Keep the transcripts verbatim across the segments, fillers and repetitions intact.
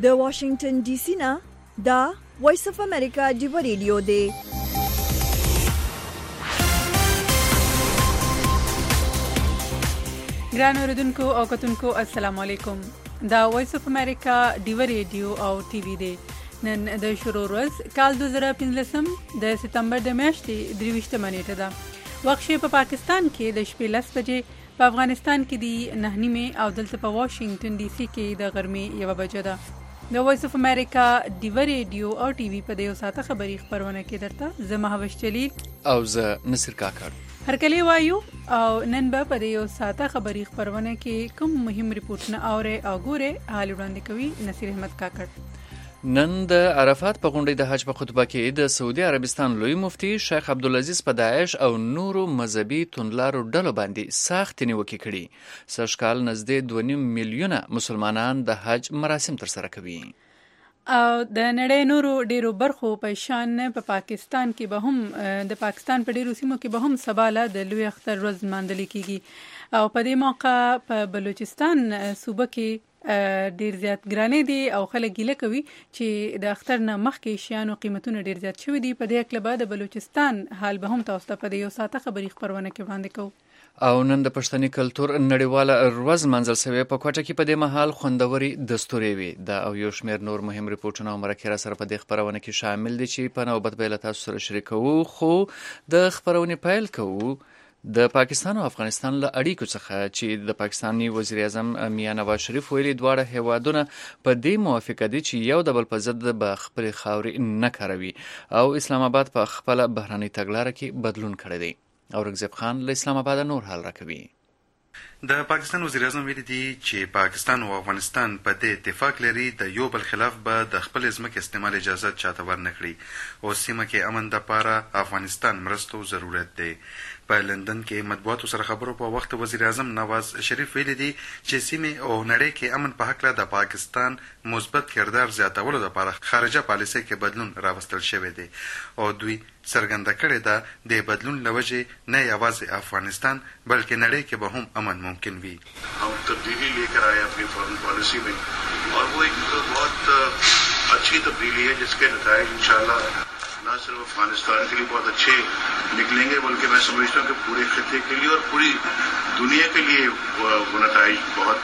د واشنگټن ډي سي نه دا وایس اف امریکا ډیو ریډیو دی. ګران اوریدونکو او کتونکو السلام علیکم. دا وایس اف امریکا ډیو ریډیو او ټي وي دی. نن د شروع ورځ کال دوه زره پنځلسم د سپتمبر د میاشتې درویشتمه نیټه ده. وخت په پاکستان کې د شپې لس بجې، په افغانستان کې د نه نیمې او دلته په واشنگټن ډي سي کې د غرمې یوه بجه ده. د وایس اف امریکا ډیو ریډیو او ټي وي په دیو ساعته خبري خبرونه کې درته زه مهوش جلیل او زه نصر کاکړ هر کله وایو. او نن به په دیو ساعته خبري خبرونه کې کوم مهم ریپورتونه اوري او ګوره حال وړاندې کوي نصیر احمد کاکړ. نن د عرفات په غونډې د حج په خطبه کې د سعودي عربستان لوی مفتي شیخ عبدالعزیز په داعش او نورو مذهبي توندلارو ډلو باندې سخت نیوکې کړي. سږ کال نږدې دوه نیم میلیونه مسلمانان د حج مراسم ترسره کوي. او د نړۍ نورو ډیرو برخو په شان په پاکستان کې به هم د پاکستان په ډیرو سیمو کې به هم سباله د لوی اختر ورځ لمانځل کیږي. او په دې موقع په بلوچستان صوبه کې ډیر زیات ګرانې دي او خلک ګیله کوي چې د اختر نه مخکې شیانو قیمتونه ډیر زیات شوي دي. په دې اړه به د بلوچستان حال به هم تاسو ته په دې یو ساعته خبري خبرونه کې وړاندې کوو. او نن د پښتني کلتور نړیواله ورځ منځل شوې. په کوټه کې په دې مهال خوندوري دستوري وي. دا او یو شمېر نور مهم ریپورتونه او مرکه سره په دې خبرونه کې شامل دي چې په نوبت به له تاسو سره شریکو. خو د خبرونه پیل کوو د پاکستان او افغانستان له اړیکو څخه چې د پاکستاني وزیر اعظم میاں نواز شریف ویلي دواړه هیوادونه په دې موافقه دي چې یو د بل په ضد به خپل خاوري نه کاروي او اسلام آباد په خپل بهراني تګلارې کې بدلون کړی دی. اورنګزیب خان له اسلام آباد نور حال راکوي. د پاکستان وزیر اعظم ویلي دي چې پاکستان او افغانستان په دې اتفاق لري د یو بل خلاف به د خپل ځمکې استعمال اجازه چاته ورنکړي او سیمه کې امن دپاره افغانستان مرستو ضرورت دی. په لندن کې مطبوعاتو سره خبرو په وخت وزیر اعظم نواز شریف ویلي دي چې سیمه او نړۍ کې امن په حق له د پاکستان مثبت کردار زیاتولو لپاره خارجه پالیسي کې بدلون راوستل شوی دی او دوی څرګنده کړې ده د بدلون لوجه نه یوازې افغانستان بلکې نړۍ کې به هم امن ممکن وي. हम तब्दीली लेकर आए अपनी फॉरेन पॉलिसी में और वो एक बहुत अच्छी तब्दीली है जिसके नतीजे इंशाल्लाह न सिर्फ अफगानिस्तान के लिए बहुत अच्छे निकलेंगे बल्कि मैं समझता हूँ कि पूरे खिते के लिए और पूरी दुनिया के लिए वो नतीजे बहुत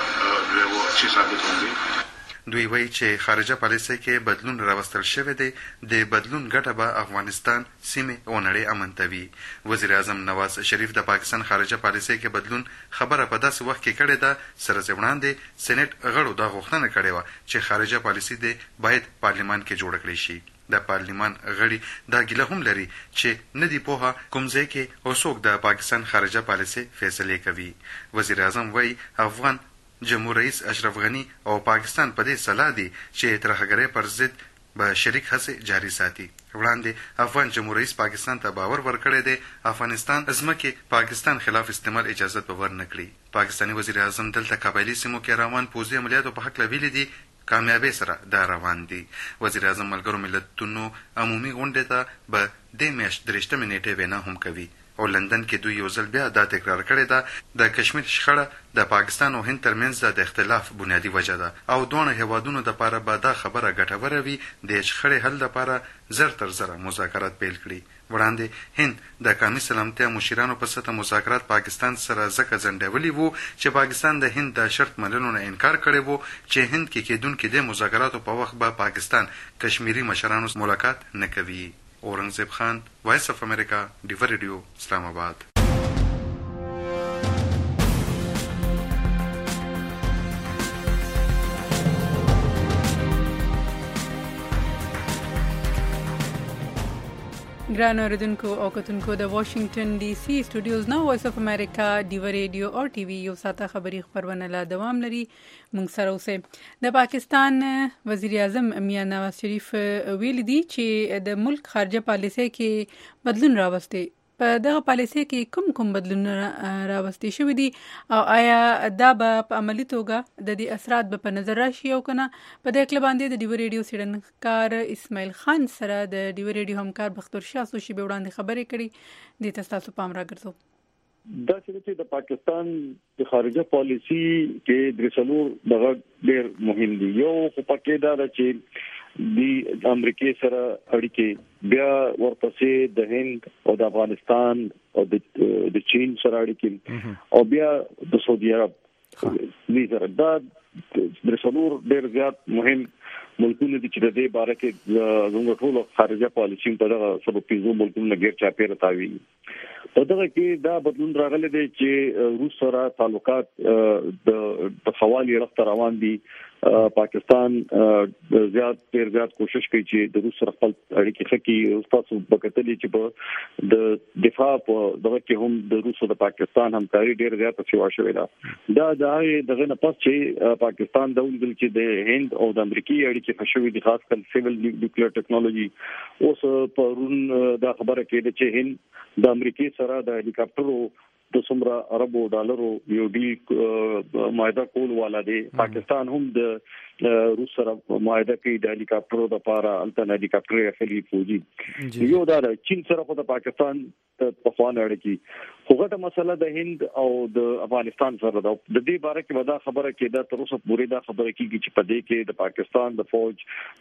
जो है वो अच्छे साबित होंगे. دوی وایي چې خارجه پالیسۍ کې بدلون راوستل شوی دی. د بدلون ګټه به افغانستان، سیمې او نړۍ امن ته وي. وزیر اعظم نواز شریف د پاکستان خارجه پالیسۍ کې بدلون خبره په داسې وخت کې کړې ده سره چې وړاندې سینټ غړو دا غوښتنه کړې وه چې خارجه پالیسي دې باید پارلمان کې جوړه کړې شي. د پارلمان غړي دا ګیله هم لري چې نه دی پوهه کوم ځای کې او څوک د پاکستان خارجه پالیسۍ فیصلې کوي. وزیر اعظم وایي افغان جمهور رئیس اشرف غنی او پاکستان په دې سلا دي چې ترهګرۍ پر ضد به شریک هڅې جاري ساتي. وړاندې افغان جمهور رئیس پاکستان ته باور ورکړی دی افغانستان ځمکې پاکستان خلاف استعمال اجازه به ورنه کړي. پاکستاني وزیر اعظم دلته قبایلي سیمو کې روان پوځي عملیاتو په هکله ویلي دي کامیابی سره دا روان دي. وزیر اعظم ملګرو ملتونو عمومي غونډې ته به دې میاشت درېشتمې نیټې وینا هم کوي او لندن کې دوی یو ځل بیا دا تکرار کړې ده د کشمیر شخړه د پاکستان او هند ترمنځ د اختلاف بنیادی وجه ده او دواړه هیوادونو دپاره به دا خبره ګټوره وي د شخړې حل دپاره زر تر زره مذاکرات پیل کړي. وړاندې هند د قومي سلامتیا مشیرانو په سطحه مذاکرات پاکستان سره ځکه ځنډولي وو چې پاکستان د هند د شرط منلو نه انکار کړی وو چې هند کې کېدونکي د مذاکراتو په وخت به پاکستان کشمیري مشرانو ملاقات نه کوي. اورنګزیب خان، وایس اف امریکا ډیو ریډیو، اسلام آباد. ګران اوریدونکو او کتونکو د واشنگټن ډي سي سټوډیوز نو وایس اف امریکا ډیو ریډیو او ټي وي یو ساعته خبري خبرونه لا دوام لري. موږ سره اوسه د پاکستان وزیر اعظم میاں نواز شریف ویلي دي چې د ملک خارجه پالیسۍ کې بدلون راوستي. په دغه پالیسۍ کې کوم کوم بدلونونه راوستي شوي دي او آیا دا به په عملي توګه د دې اثرات به په نظر راشي او کنه؟ په دې اړه باندې د ډیو ریډیو څېړنکار اسماعیل خان سره د ډیو ریډیو همکار بختور شاه سوشي به وړاندې خبرې کړي. دې ته تاسو پام راګرځو. دا چې د پاکستان د خارجه پالیسی کې د څلور دغه ډېر مهم دي. یو خو پکې دا چې د امریکای سره اړیکې، بیا ورپسې د هند او د افغانستان او د چین سره اړیکې، او بیا د سعودي عرب لیدر. دا د څلور ډېر زیات مهم ملکونه دي چې د دې باره کې زموږ ټول خارجه پالیسی په دغه سبب پیژو ملکونه غیر چاپیره تاوي. په دغه کې دا بدلون راغلی دی چې روس سره تعلقات د حوالی رخت روان دي. پاکستان زیات ډیر زیات کوشش کوي چې د روس سره خپل اړیکې ښه کړي. تاسو وکړئ چې په د دفاع په دغه کې هم د روس او د پاکستان همکاري ډیر زیات شوه شوې ده. دا دغه نه پس چې پاکستان د ولګل چې د هند او د امریکای اړیکې فشوي دي، خاص کر سیول نیوکلیئر ټیکنالوژي. اوس پرون دا خبره کېده چې هند د امریکای سره د هلیکاپټرو د څومره اربو ډالرو یو ډیل معاهده کول والا دی. پاکستان هم د روس سره معاهده کوي د هلیکاپټرو لپاره، الته هلیکاپټر اخلي فوجي. یو دا چین سره خو د پاکستان په خوان اړیکې، خو غټه مسله د هند او د افغانستان سره ده. د دې باره کې ودا خبره کې دا تر اوسه پورې دا خبره کېږي چې په دې کې د پاکستان د فوج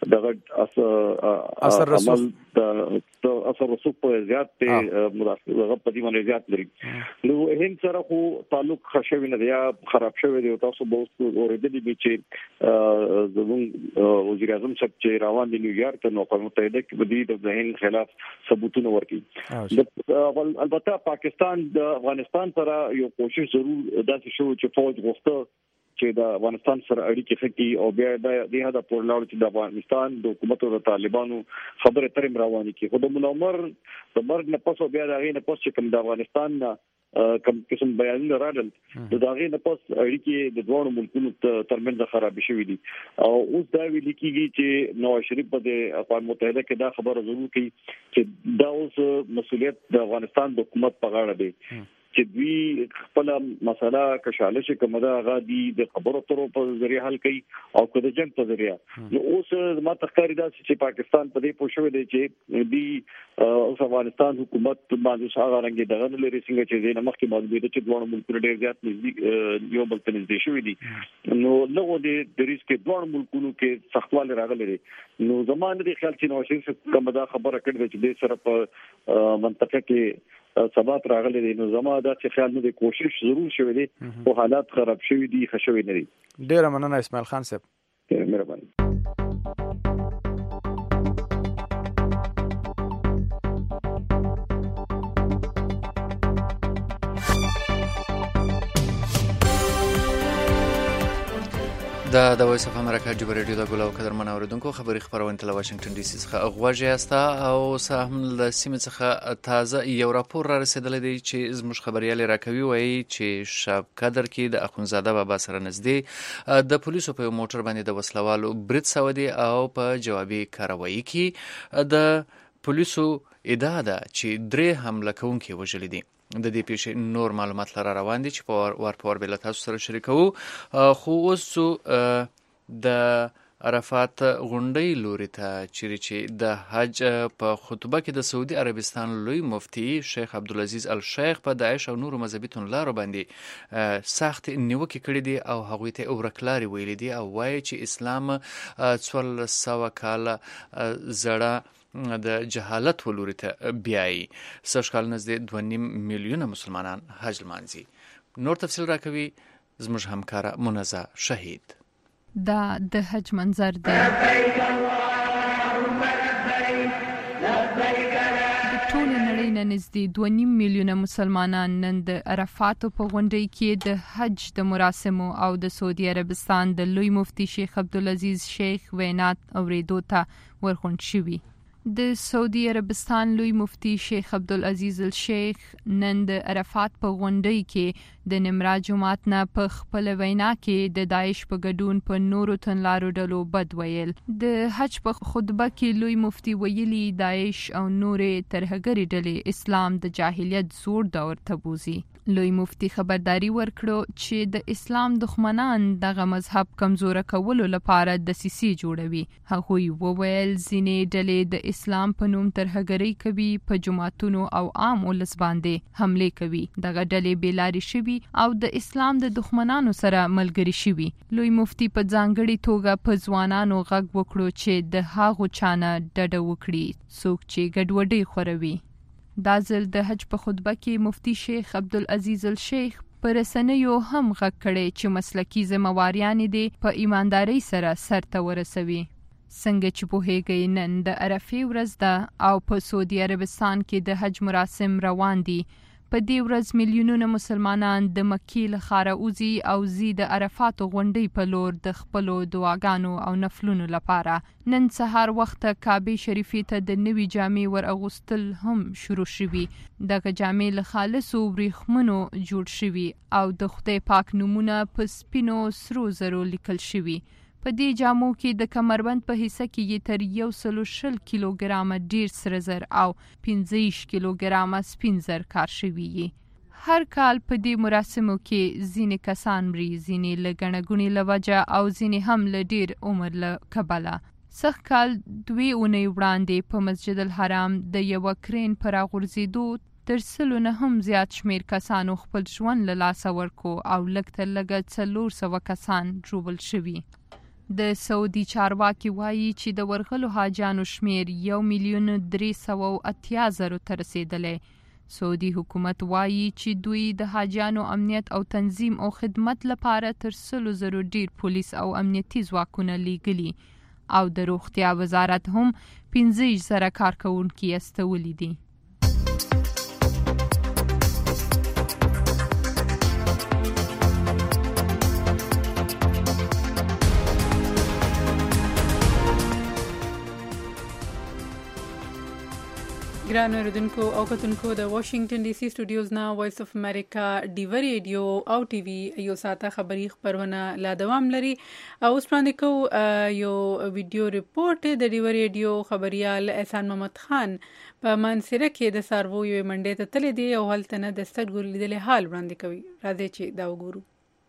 دغه اثر رسوخ د اثر رسوخ په زیات ته مداخله په دې باندې زیات لري. نو هند سره خو تعلق خښوي نه دی یا خراب شوی دی. تاسو به اوریدلی به چې زموږ وزیر اعظم صاحب چې روان دی نیویارک ته، نو په متحده کې به د هند خلاف ثبوتونه ورکړي. البته پاکستان د افغانستان سره یو کوشش ضرور داسې شو چې فوج غوښته چې د افغانستان سره اړیکې ښه کړي، او بیا د دې هدا پورې لاړ چې د افغانستان د حکومت او د طالبانو خبره ترې روانه کړي. خو د منور د مرګ نه پس او بیا د هغې نه پس چې کوم د افغانستان نه کوم قسم بیانونه راغلل، د هغې نه پس اړیکې د دوه ملکونو ترمنځ خراب شوې دي. او اوس دا ویل کېږي چې نواز شریف په د اقوام متحده کې دا خبره ضرور کوي چې دا اوس مسؤلیت د افغانستان د حکومت په غاړه دی چې دوی خپل مسله کشاله شي کومه دا غادي د خبرو ترو په ذریعہ حل کوي او کله جنگ په ذریعہ. نو اوس ما تخکاری دا چې پاکستان په دې پوښوي دی چې دی اوس افغانستان حکومت باندې څنګه رنګ دغه لري څنګه چې د مخکې باندې د چې دوه ملکونو ډیر زیات نږدې یو بل ته نږدې شوي دي. نو لغه د ریس کې دوه ملکونو کې سختواله راغلي. نو زمانه د خیال چې نو شي کومه دا خبره کړې چې د سره په منطقه کې ثبات راغلي دي. نو زما دا چې خیال نه دی کوشش ضرور شوی دی، او حالات خراب شوی دي، خښوي نه دي. ډیر مننه اسماعیل خان صاحب. مهرباني. دا د وایس اف امریکا جبر ریډیو د ګلو قدرمن اوریدونکو خبري خبرونه تل واشنگټن ډي سي څخه غوږی استا او سهم له سیمه څخه تازه یو راپور را رسیدلی دی چې زموږ خبريال راکوي وایي چې شب قدر کې د اخونزاده بابا سره نږدې د پولیسو په موټر باندې د وسلوالو برید سودي او په جوابي کاروایی کې د پولیسو ادعا ده چې درې حمله کوونکي وژل دي. د دې پیښې نور معلومات لاره روان دي چې په ور په ور بل تاسو سره شریکو. خو اوس د عرفات غونډې لوري ته چې د حج په خطبه کې د سعودي عربستان لوی مفتی شیخ عبدالعزیز الشیخ په داعش او نور مذهبي تنلارو باندې سخت نیوکې کړې دي او هغوی ته اورکلاري ویلي دي او وایي چې اسلام څوارلس سوه کاله زړه د جهالت ولوري ته بیایي. سږ کال نږدې دوه نیم میلیونه مسلمانان حج لمانځي. نور تفصیل راکوي زموږ همکاره منزه شهید. دا د حج منظر دی. ټول نړۍ نه نږدې دوه نیم میلیونه مسلمانان نن د عرفات په غونډې کې د حج د مراسمو او د سعودي عربستان د لوی مفتی شیخ عبدالعزیز شیخ وینات اوریدو ته ورغونډ شوي. د سعودي عربستان لوی مفتی شیخ عبدالعزیز الشیخ نن د عرفات په غونډۍ کې د نمرا جماعت نه په خپل وینا کې د داعش په ګډون په نورو تنلارو ډلو بد ویل. د حج په خطبه کې لوی مفتی ویلي داعش او نورې ترهګرې ډلې اسلام د جاهلیت زوړ دور ته بوزي لوی مفتی خبرداري ورکړو چې د اسلام دښمنان دغه مذهب کمزوره کولو لپاره دسیسې جوړوي. هغوی وویل ځینې ډلې د اسلام په نوم ترهګرۍ کوي، په جماعتونو او عام ولس باندې حملې کوي. دغه ډلې بېلارې شوي او د اسلام د دښمنانو سره ملګري شوي. لوی مفتی په ځانګړې توګه په ځوانانو غږ وکړو چې د هغو چانه ډډه وکړي څوک چې ګډوډۍ خوروي. دا ځل د حج په خطبه کې مفتی شیخ عبدالعزیز الشیخ په رسنیو هم غږ کړی چې مسلکي ذمہواریانې دې په ایماندارۍ سره سرته ورسوي. څنګه چې پوهیږئ نن د عرفې ورځ ده او په سعودي عربستان کې د حج مراسم روان دي. په دې ورځ میلیونونه مسلمانان د مکې له ښاره وځي او ځي د عرفاتو غونډۍ په لور د خپلو دعاګانو او نفلونو لپاره. نن سهار وخته کعبې شریفې ته د نوي جامې ور اغوستل هم شروع شوي. دغه جامې له خالصو وریښمونو جوړ شوي او د خدای پاک نومونه په سپینو سرو زرو لیکل شوي. په دې جامو کې د کمربند په حصه کې یې تر یو سلو شل کیلوګرامه ډیر سره زر او پنځه ویشت کیلوګرامه سپین زر کار شوي یي. هر کال په دې مراسمو کې ځینې کسان مري، ځینې له ګڼه ګوڼې له وجه او ځینې هم له ډیر عمر له کبله. سږ کال دوې اونۍ وړاندې په مسجد الحرام د یوه کرین په راغورځېدو تر سلو نه هم زیات شمیر کسانو خپل ژوند له لاسه ورکو او لږ تر لږه څلور سوه کسان ژوبل شوي. د سعودي چارواکي وایي چې د ورغلو حاجیانو شمیر یو میلیون درې سوه اتیا زرو ته رسېدلی. سعودي حکومت وایي چې دوی د حاجیانو امنیت او تنظیم او خدمت لپاره تر سلو زرو ډیر پولیس او امنیتي ځواکونه لیږلي او د روغتیا وزارت هم پنځه ویشت زره کارکوونکي استولی دي. ګران اوریدونکو او کتونکو د واشنگټن ډي سي سټوډیوز نه وایس اف امریکا ډیو ریډیو او ټي وي یو ساته خبری خبرونه لا دوام لري. او اوس باندې کو یو ویډیو ریپورت د ډیو ریډیو خبريال احسان محمد خان په منصره کې د سارو یو منډه ته تل دی او هلته نه د سترګو لیدل حال وړاندې کوي. راځي چې دا وګورو.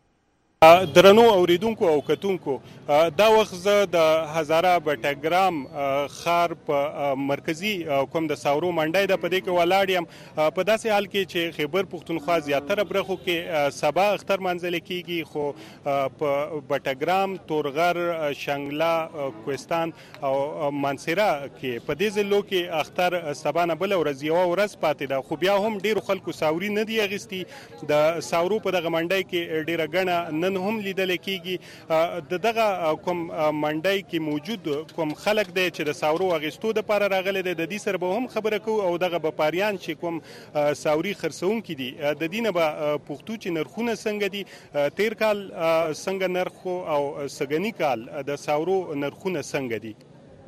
درنو اوریدونکو او کتونکو، دا وخت زه د هزاره بټګرام ښار په مرکزی کوم د ساورو منډای د پدې کې ولاړ یم په داسې حال کې چې خیبر پښتونخوا زیاتره برخو کې سبا اختر منځل کیږي، خو په بټګرام، تورغر، شنګلا، کوهستان او منصره کې په دې ځلو کې اختر سبا نه بل ورځ یو ورځ پاتې ده، خو بیا هم ډیرو خلکو ساوري نه دی اغستی. د ساورو په دغه منډای کې ډیره غنه نن هم لیدل کیږي. د دغه کوم منډای کې موجود کوم خلک دی چې د ساورو اغستو د لپاره راغلي دي، د دې سره به هم خبره کوو او دغه بپاریان چې کوم ساوري خرڅونکي دي د دینه به پښتو چې نرخونه څنګه دي، تیر کال څنګه نرخ او سګنی کال د ساورو نرخونه څنګه دي.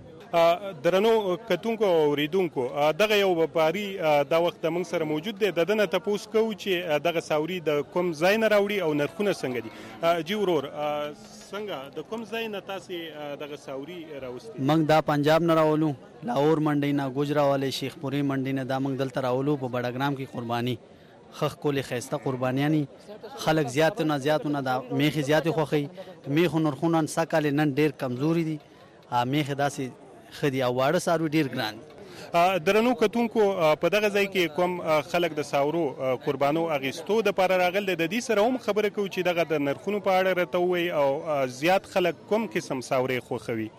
درنو کتونکو او اوریدونکو، دغه یو وپاری دا وخت موږ سره موجود دی. د دنه تاسو کو چې دغه ساوري د کوم ځای نه راوړي او نرخونه څنګه دي. جی ورور، څنګه د کوم ځای نه تاسو دغه ساوري راوستي؟ موږ دا پنجاب نه راولو، لاهور منډی نه، گوجراواله، شیخ پوري منډی نه، دا موږ دلته راولو په بډګرام کې قرباني خخ کولې خيسته قربانياني خلک زیات نه زیات نه دا میخي زیات خوخي میخو نرخونه سکل نن ډیر کمزوري دي، میخه داسې خدي او واړه سارو ډیر ګران. درنو کتونکو، په دغه ځای کې کوم خلک د ساورو قربانو اغستو د لپاره راغل د دې سره هم خبره کوي چې دغه د نرخونو په اړه راته وایي او زیات خلک کوم قسم ساوري خوښوي.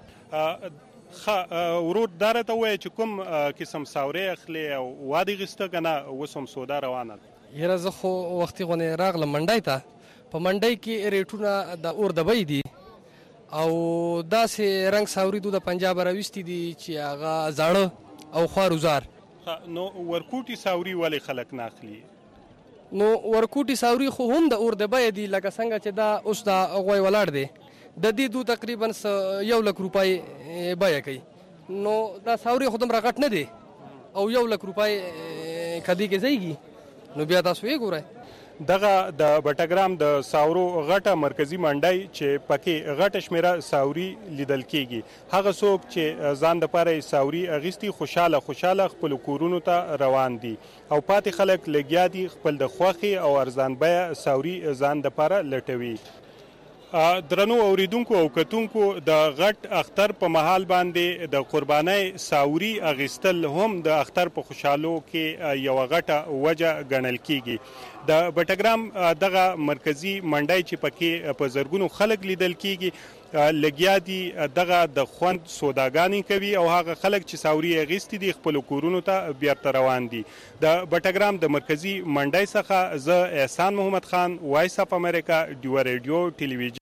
ورور دا راته وایي چې کوم قسم ساوري اخلي او وادي غسته کنه وسم سودا روانه. یره زه خو وختي غونې راغلم منډای ته. په منډای کې ریټونه د اور دبي دي او داسې رنگ ساوري دو د پنجاب راوستي دي چې هغه زاړه او خوارزار. نو ورکوټي ساوري ولې خلک نه اخلي؟ نو ورکوټي ساوري خو هم د اور د بیا دي، لکه څنګه چې دا اوس د غوی ولاړ دی، د دې دو تقریبا یو لک روپۍ بیا کوي. نو دا ساوري خو دومره غټ نه دی او یو لک روپۍ کدی کې ځایږي. نو بیا تاسو یې ګورئ دغه د بټګرام د ساورو غټه مرکزی منډای چې پکې غټه شمیره ساوري لیدل کیږي هغه څوک چې ځان د پاره ساوري اغستی خوشاله خوشاله خپل کورونو ته روان دي او پاتې خلک لګیا دي خپل د خوخي او ارزان بیه ساوري ځان د پاره لټوي. درنو اوریدونکو او کتونکو د غټ اختر په محل باندې د قربانۍ ساوري اغستل هم د اختر په خوشحالو کې یو غټه وجه ګڼل کیږي. د بټګرام دغه مرکزی منډای چې پکې په زرګونو خلک لیدل کیږي لګیا دي دغه د خوند سوداګانی کوي او هغه خلک چې ساوري اغستی دي خپل کورونو ته بیرته روان دي. د بټګرام د مرکزی منډای څخه زه احسان محمد خان، وایس اف امریکا، ډیو ریډیو ټلویزیون.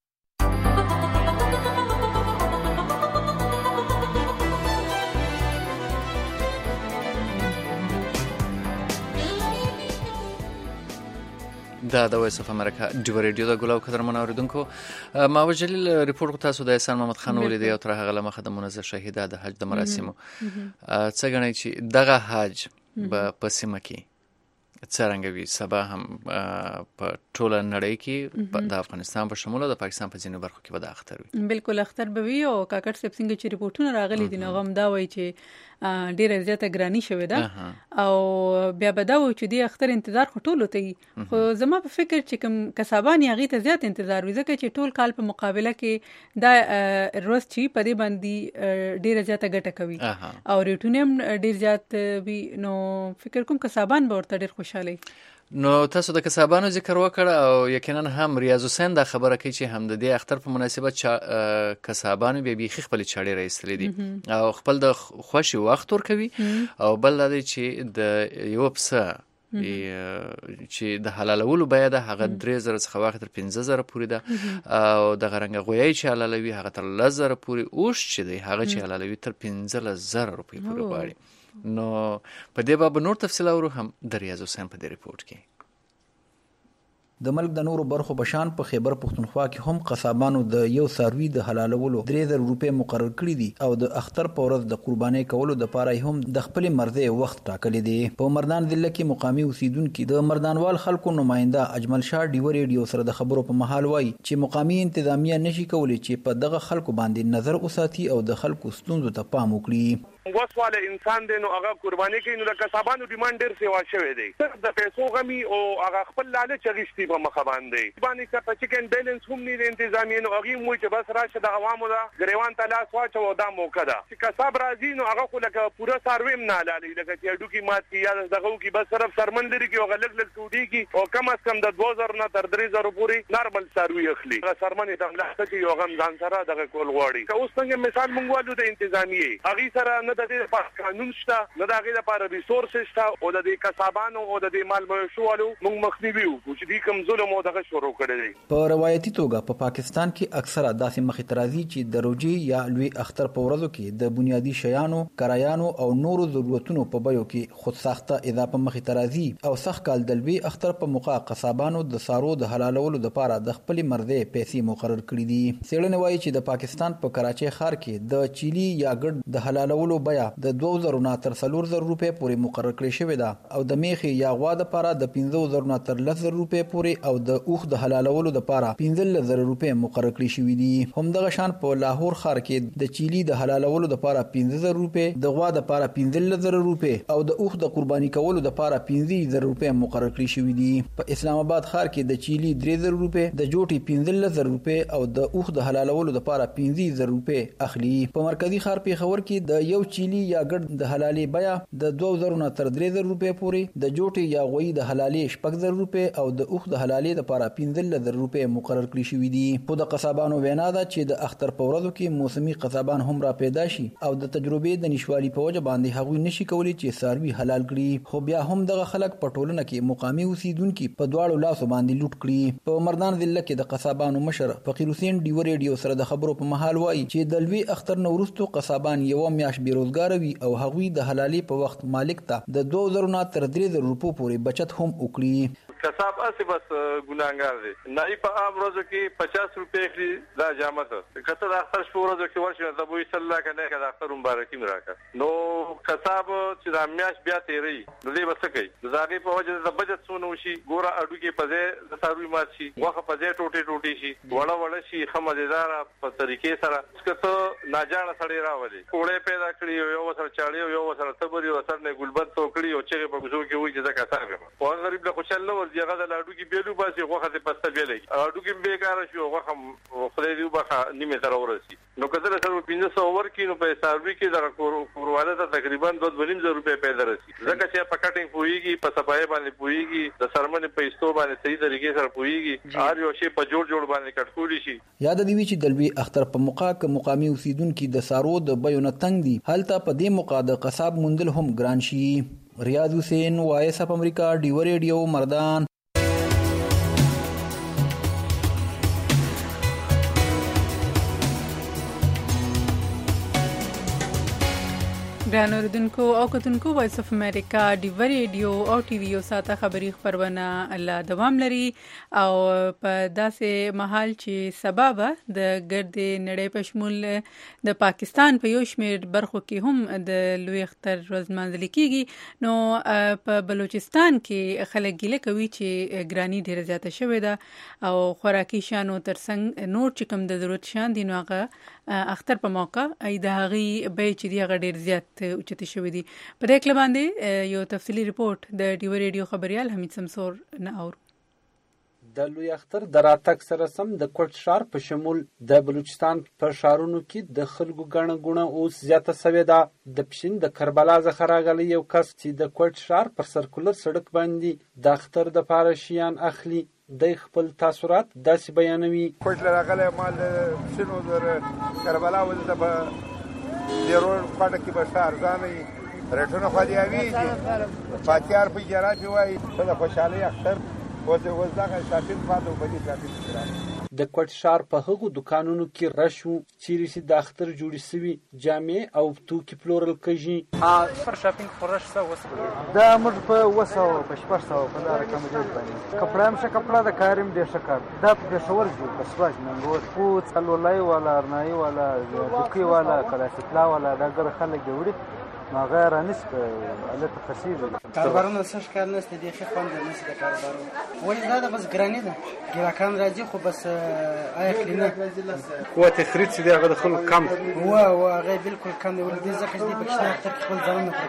دا د وایس اف امریکا ډیو ریډیو د ګلاو قدرمن اوریدونکو ماوه جلیل ریپورت تاسو د احسان محمد خان ولیدي او تر هغه لمخه د منظر شهیدا د حج د مراسمو څنګه غنئ چې دغه حج په سیمه کې څنګه وي سبا هم په ټوله نړۍ کې د افغانستان په شمول او د پاکستان په ځینو برخو کې به د اختر وي. بالکل اختر به وي او کاکړ صاحب څنګه چې ریپورتونه راغلي دي نو غم دا وایي چې ډیره زیاته ګرانی شوې ده او بیا به دا وایي چې د اختر انتظار خو ټولو ته خو زما په فکر چې کوم کسبان یې هغې ته زیات انتظار وي ځکه چې ټول کال په مقابله کې دا روز چې په دې باندې ډیره زیاته ګټه کوي او ریټونه هم ډیر زیات وي نو فکر کوم کسبان به ورته ډیر خوشاله. نو تاسو د کسبانو ذکر وکړ او یقینا هم ریاض حسین دا خبره کوي چې هم د دې اختر په مناسبت کسبانو به بيخي خپل چاړي راستلې دي او خپل د خوشي وخت ور کوي او بل دا چې د یو پسه چې د حلالولو بیا د هغه درې زره څخه واخ تر پنځه زره پورې ده او د غرنګ غویي چې حلالوي هغه تر لس زره پورې اوش چې دی هغه چې حلالوي تر پنځه زره روپۍ پورې غواړي. نو په دې باب نور تفصیل اورو هم د ریاض حسین په دې ریپورت کې. د ملک د نورو برخو بشان په خیبر پختونخوا کې هم قصابانو د یو ساروي د حلالولو درې زره روپۍ مقرر کړي دي او د اختر په ورځ د قربانۍ کولو د پاره هم د خپل مرزه وخت ټاکلی دی. په مردان ضلع کې مقامي اوسیدونکو د مردانوال خلکو نماینده اجمل شاه ډیو ریډیو سره د خبرو په محل وایي چې مقامي انتظامیه نشي کولی چې په دغه خلکو باندې نظر وساتي او د خلکو ستونزو ته پام وکړي. وسواله انسان دی نو هغه قرباني کوي نو د کسبانو ډیماند ډیر سیوا شوی دی صرف د پیسو غمی او هغه خپل لالچ غشتي په مخ باندې باندې که چیکن بیلنس هم نه انتظامی نو هغه مو چې بس راشه د عوامو دا غریوان تلاس واچو دا موقع ده چې کسب راځي نو هغه خو لکه پوره سرویم نه لالي لکه چې اډو کې مات کی یا دغه کې بس صرف سرمن لري کې هغه لګ لګ ټوډي کې او کم از کم د دوه زره نه تر درې زره پورې نارمل سروي اخلي هغه سرمن ته ملحقه کې یو غم ځان سره دغه کول غواړي که اوس څنګه مثال مونږ والو د انتظامی هغه سره نه د قانون شته نه د هغې لپاره ریسورسز شته او د دې کسبانو او د دې مال مشوالو موږ مخنیوي وکړو چې دې کوم ظلم او دغه شروع کړی دی. په روایتي توګه په پاکستان کې اکثره داسې مخې ته راځي چې د روژې یا لوی اختر په ورځو کې د بنیادي شیانو کرایانو او نورو ضرورتونو په بیو کې خود ساخته اضافه مخې ته راځي او سخت کال د لوی اختر په موقع قصابانو د سارو د حلالولو لپاره د خپل مرزه پیسې مقرر کړې دي. څېړنې وایي چې د پاکستان په کراچۍ ښار کې د چيلي یا ګډ د حلالولو بیا د دوه زره نه تر څلور زره روپۍ پورې مقرر کړې شوې ده او د میخې یا غوا دپاره د پنځه زره نه تر لس زره روپۍ پورې او د اوښ د حلالولو دپاره پنځلس زره روپۍ مقرر کړې شوې دي. همدغه شان په لاهور ښار کې د چیلي د حلالولو دپاره پنځه زره روپۍ د غوا دپاره پنځلس زره روپۍ او د اوښ د قرباني کولو دپاره پنځه زره روپۍ مقرر کړې شوې دي. په اسلام آباد ښار کې د چیلي درې زره روپۍ د جوټې پنځلس زره روپۍ او د اوښ د حلالولو دپاره پنځه زره روپۍ اخلي. په مرکزي ښار پیښور کې د یو چیلي یا ګډ د حلالي بیا د دوه زره نه تر درې زره روپۍ پورې د جوټې یا غویي د حلالي شپږ زره روپۍ او د اوښ د حلالي دپاره پنځلس زره روپۍ مقرر کړي شوي دي. خو د قصابانو وینا ده چې د اختر په ورځو کې موسمي قصابان هم را پیدا شي او د تجربې د نشوالي په وجه باندې هغوی نشي کولی چې څاروي حلال کړي خو بیا هم دغه خلک په ټولنه کې مقامي اوسیدونکي په دواړو لاسو باندې لوټ کړي. په مردان ضلع کې د قصابانو مشر فقیر حسین ډیو ریډیو سره د خبرو په محل وایي چې د لوی اختر نه وروسته قصابان یوه میاشت بې بیروزګار وي او هغوی د حلالي په وخت مالک ته د دوه زره نه تر درې زره روپو پورې بچت هم وکړي. کساب اسی بس ګناګار دی نای په عام ورځو کې پچاس روپۍ اخلي دا جامه ته کته د اختر شپه ورځو کې ورشي د ابو صلی الله کنه د اختر مبارکي مراکه نو کساب چې د میاش بیا تیری نو دې بس کوي د زاغي په وجه د بجټ سونه وشي ګوره اډو کې پځه د ساروي مات شي واخه پځه ټوټي ټوټي شي وړه وړه شي خمزدار په طریقې سره څکته ناجاړه سړی راولي کوړې پیدا کړی یو وسره چاړي یو وسره تبري وسره نه ګلبد تو کړی او چې په گزو کې وای چې دا کساب په غریب له خوشاله نو ورځي هغه د اډو کې بیلو باسي خوخه ته پسته بیلې اډو کې بیکار شو خوخه خدای دې وبخه نیمه تر ورسي نو کله سره پنځه سوه ورکی نو په ساروي کې د کورواله ته تقریبا دوه نیم زره روپۍ پیدا رسي ځکه چې په کټینګ پويږي په صفای باندې پويږي د سرمنې په استو باندې صحیح طریقې سره پويږي هر یو شی په جوړ جوړ باندې کټکولي شي. یاد دی چې د لوی اختر په موقع کې مقامي اوسیدونکو د سارو د بیونه تنگ دي هلته په دې موقع د قصاب موندل هم ګران شي. ریاض حسین وایس اف امریکا ډیو ریډیو مردان. ګران اوریدونکو او کتونکو وایس اف امریکا ډیو ریډیو او ټي وي یو ساته خبري خبرونه الله دوام لري او په داسې محل چې سبب د ګرد نړۍ په شمول د پاکستان په یو شمېر برخو کې هم د لوی اختر ورځ منځل کیږي نو په بلوچستان کې خلک ګیله کوي چې ګرانی ډیره زیاته شوې ده او خوراکي شانو ترڅنګ نور چې کوم د ضرورت شان دي نو هغه اختر په موقع ای د هغې بیې چې دی هغه ډیر زیات اوچتې شوې دي. په دې کله باندې یو تفصیلي رپورت د ډیو ریډیو خبريال حمید سمسور نه اورو. د لوی اختر د راتګ سره سم د کوټ ښار په شمول د بلوچستان په ښارونو کې د خلکو ګڼه ګوڼه اوس زیاته سوې ده. د پښین د کربلا څخه راغلی یو کس چې د کوټ ښار پر سرکولر سړک باندې د اختر د پاره شیان اخلي د خپل تاثرات داسې بیانوي. کوټ راغلی مال پښینو د کربلا ولته په ډیرو پټه کې به ښه ارزانه ریټونه خو دې اوي دي فاتیار په جرات وایي په خوشحالي اختر اوس اوس دغه شاپینګ پاتې په دې شاپینګ کړه. د کوټ ښار په هغو دکانونو کې رش وو چیرې چې د اختر جوړې سوي جامې او توکي پلورل کېږي. ها پر شاپینګ خو رش څه وسه دا موږ په وسه په شپږ سوه په دا رقم جوړ باندې کپڑا هم ښه کپڑا د کاریم ډېر ښه کار دا په پېښور جوړ په سواج منګور خو څلورلای والا ارنایي والا دوکي والا کلاسیکلا والا دا ګر خلک جوړي هغه رانیس په الته خسیده کاربارونه څه ښکار نشته دی خو خوند نشته د کاربارو ولې دا بس ګرانی ده ګراکان راځي خو بس اخلینه قوت خرید چې دی هغه د خلکو کم و و هغه بالکل کم دی ولې ځکه چې د بکشنه تر خپل ځان نه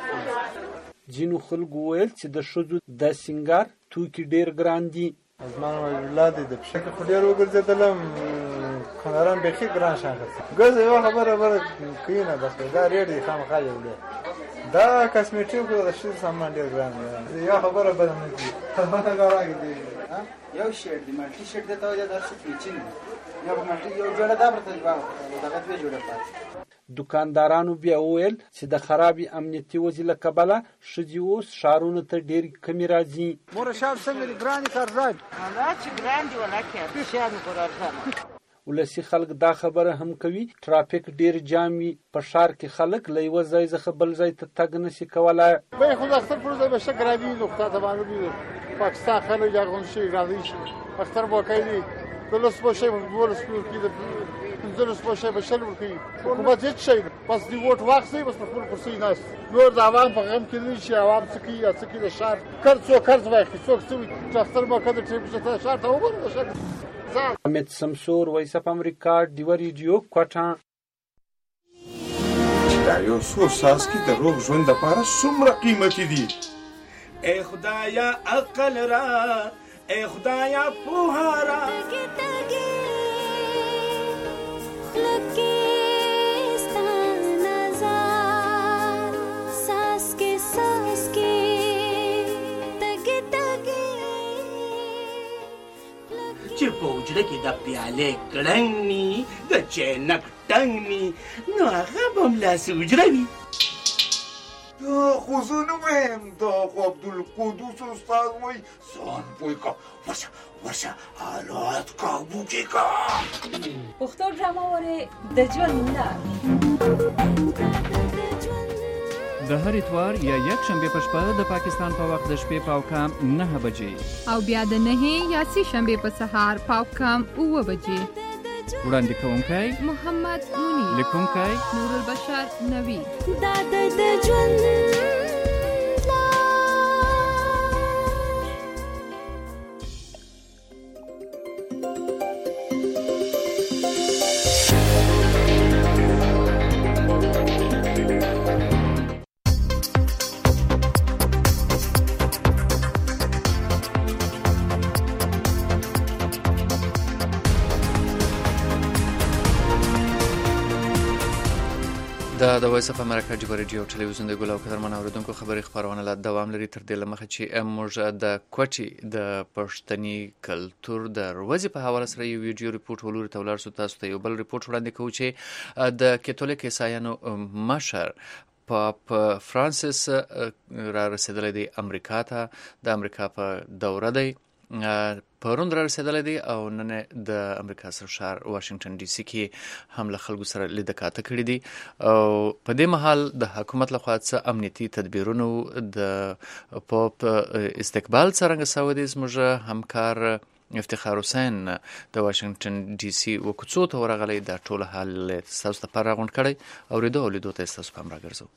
پکې جنو خلکو ویل چې د شذو د سنگار توکي ډیر ګران دي. ازمان ولادي د بشکه په ډیر وګرځیدلم خناران به کې ګران شانه ګز یو خبره بر کینه بس دا ریډ دي خام خاله ولې دا کاسمیټیک د شي سامان ډیر ګران دی یو خبره بل نه دي خدمت غواړي دي یو شیټ دی مالټي شیټ د تاوجه درس پیچین یو مالټي یو جوړه دا پرته دی دا غوښته جوړه پات. دکاندارانو بیا ویل چې د خرابې امنیتي وضعیت له کبله ښځې اوس ښارونو ته ډېر کمې راځي. مور ښار څنګه دی ګران کار راځي دا چې ګران دی ولکه ښار مو راځي. ولسی خلک دا خبره هم کوي ترافیک ډیر جام وي په ښار کې خلک له یوه ځای څخه بل ځای ته تګ نشي کولی. به خو د اختر پر ځای به ښه ګراني نقطه ته باندې پاکستان خلک یې شي راځي شي اختر به کوي د لس په شی په ولس کې د پنځلس په شی په شل ورکوي حکومت هیڅ شی بس دی ووټ واخلي بس په خپل کرسۍ ناست نور د عوام په غم کې نه شي عوام څه کوي یا څه کوي د ښار قرض څوک قرض واخلي څوک څه وي چې اختر موقع د ټریپ ته ښار ته وګورئ. حمید سمسور وایس اف امریکا ډیو ریډیو کوټه. دا یو څو څاڅکي د روغ ژوند لپاره څومره قیمتي دي. ای خدایا عقل را ای خدایا پوهه را چې په وجره کې د پیالې کړنګ ني د چینک ټنګ ني نو هغه به ملاسې وجره وي. دا خو زه نه وایم دا خو عبدالقدوس استاد وایي ځان پوه که ورشه ورشه حالات کابو کې که پښتو ډرامه وارې د ژوند لار د هر اتوار یا یک شنبه په شپه د پاکستان په وخت د شپې پاو کام نه بجې او بیا د نه یا سی شنبه په سهار پاو کام اوه بجې. وړاندې کوونکی محمد مونی، لیکونکی نور البشر نوی. دا د ژوند دا د وایس اف امریکا جبر ریډیو ټلویزیون د ګل او قدرمن اوریدونکو خبري خبرونه لا دوام لري تر دې لمخه چې موږ د کوټي د پښتني کلچر د ورځې په حواله سره یو ویډیو ریپورت ولور تولار سو تاسو ته یو بل ریپورت وړاندې کوو چې د کاتولیک عیسایانو مشر پاپ فرانسیس را رسیدلی دی امریکا ته، د امریکا په دوره دی، پرون را رسیدلی دی او نن د امریکا سر شهر واشنگټن ډي سي کې هم له خلکو سره لیدکاته کړي دي او په دې مهال د حکومت لخوا څه امنیتي تدبیرونو د پاپ استقبال څرنګه سوی دی. زموږ همکار افتخار حسین د واشنگټن ډي سي وکڅو ته ورغلی، دا ټول حال ستاسو لپاره راغونډ کړی او ریدو لیدو ته ستاسو پام راګرځو.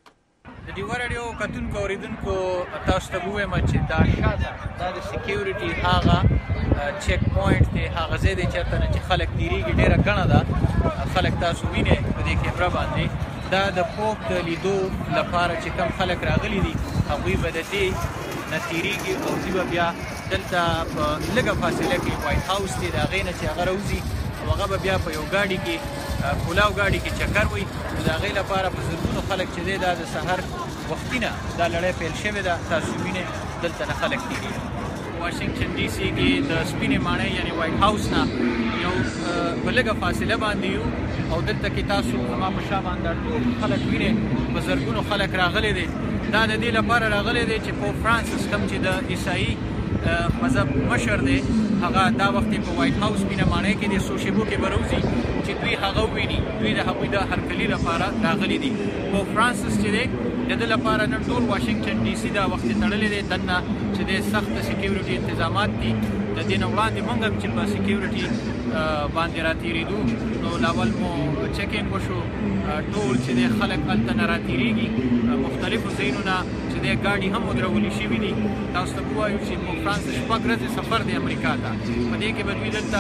د ډیوا رادیو کتونکو اوریدونکو تاسو ته وایم چې دا شاته دا د سکیورټي هغه چیک پوینټ دی، هغه ځای دی چېرته نه چې خلک تیریږي، ډېره ګڼه ده خلک تاسو وینئ په دې کیمره باندې. دا د پوپ د لیدو لپاره چې کم خلک راغلي دي هغوی به د دې نه تیریږي او دوی به بیا دلته په لږه فاصله کې وایټ هاوس دی، د هغې نه چې هغه راوځي او هغه به بیا په یو ګاډي کې پولاو ګاډي کې چکر وي. د هغې لپاره په زرګونو خلک چې دی دا د سحر وختي نه دا لړۍ پیل شوې ده، تاسو وینئ دلته نه خلک تیریږي. واشنگټن ډي سي کې د سپینې ماڼۍ یعنې وایټ هاوس نه یو په لږه فاصله باندې یو او دلته کې تاسو زما په شا باندې ټول خلک وینئ، په زرګونو خلک راغلي دي. دا د دې لپاره راغلی دی چې پوپ فرانسیس کوم چې د عیسائی مذهب مشر دی هغه دا وخت په وایټ هاوس مینه ماڼۍ کې د څو شیبو کې به راوځي چې دوی هغه وویني. دوی د هغوی د هرکلي لپاره راغلي دي. پوپ فرانسیس چې دی د ده لپاره نن ټول واشنګټن ډي سي دا وخت تړلی دی، دننه چې دی سخت سکیورټي انتظامات دي. د دې نه وړاندې موږ هم چې په سکیورټي باندې راتېرېدو نو لاول مو چیکینګ وشو، ټول چې دی خلک هلته نه راتېرېږي، مختلفو ځایونو نه چې دی ګاډي هم ودرولي شوي دي. تاسو ته ووایو چې پوپ فرانسیس شپږ ورځې سفر دی امریکا ته، په دې کې به دوی دلته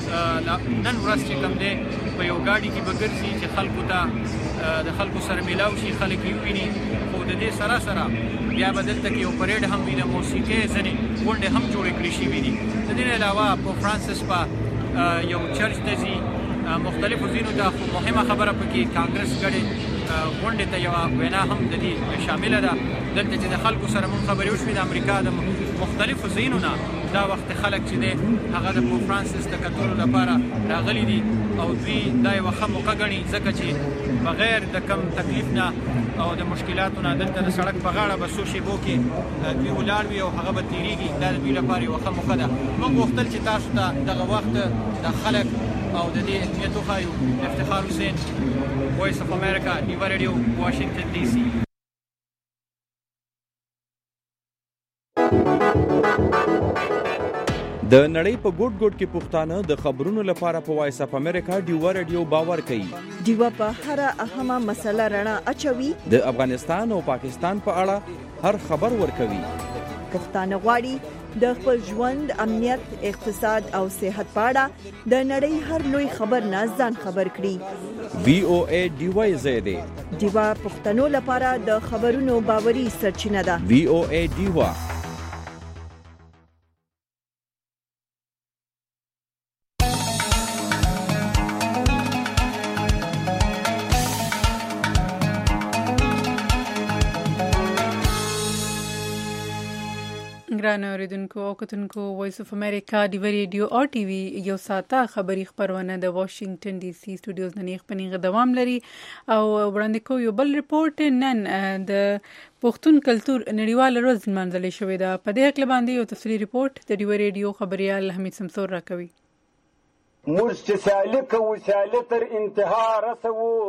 نن ورځ چې کوم دی په یو ګاډي کې به ګرځي چې خلکو ته د خلکو سره میلاو شي، خلک یې وویني. خو د دې سره سره بیا به دلته کې یو پریډ هم وي، د موسیقۍ ځینې غونډې هم جوړې کړې شوي دي. د دې نه علاوه پوپ فرانسیس په یو چرچ ته ځي، مختلفو ځینو ته، خو مهمه خبره پکې کانګرس ګډې غونډې ته یوه وینا هم د دې شامله ده. دلته چې د خلکو سره مونږ خبرې وشوې د امریکا د مختلفو ځایونو نه دا وخت خلک چې دی هغه د پوپ فرانسیس د کتلو لپاره راغلي دي او دوی دا یوه ښه موقع ګڼي ځکه چې بغیر د کم تکلیف نه او د مشکلاتو نه دلته د سړک په غاړه به څو شیبو کې دوی ولاړ وي او هغه به تېرېږي. دا د دوی لپاره یوه ښه موقع ده. موږ غوښتل چې تاسو ته دغه وخت د خلک او د دې اهمیت وښایو. افتخار حسین، وایس اف امریکا، ډیوا رادیو، واشنګټن ډي سي. د نړۍ په ګوټ ګوټ کې پښتانه د خبرونو لپاره په وایس اف امریکا ډیوا رادیو باور کوي. ډیوا په هر اهمه مسله رڼا اچوي، د افغانستان او پاکستان په اړه هر خبر ورکوي. پښتانه غواړي د خپل ژوند، امنیت، اقتصاد او صحت په اړه د نړۍ هر لوی خبر نه ځان خبر کړي. وی او ای ډیوا زیاده ډیوا پښتنو لپاره د خبرونو باوري سرچینه ده. وی او ای ډیوا. ګران اوریدونکو او کتونکو، وایس اف امریکا ډیوا ریډیو او ټي وي یو ساعته خبری خبرونه د واشنگټن ډي سي سټوډیوز نه خپرېږي دوام لري او وړاندې کوو یو بل ریپورت. نن د پښتون کلچر نړیواله ورځ لمانځل شوې ده. په دې اړه باندې یو تفصیلي ریپورت د ډیوا ریډیو خبريال حمید سمسور راکوي. موږ چې سالک او سالک تر انتها رسو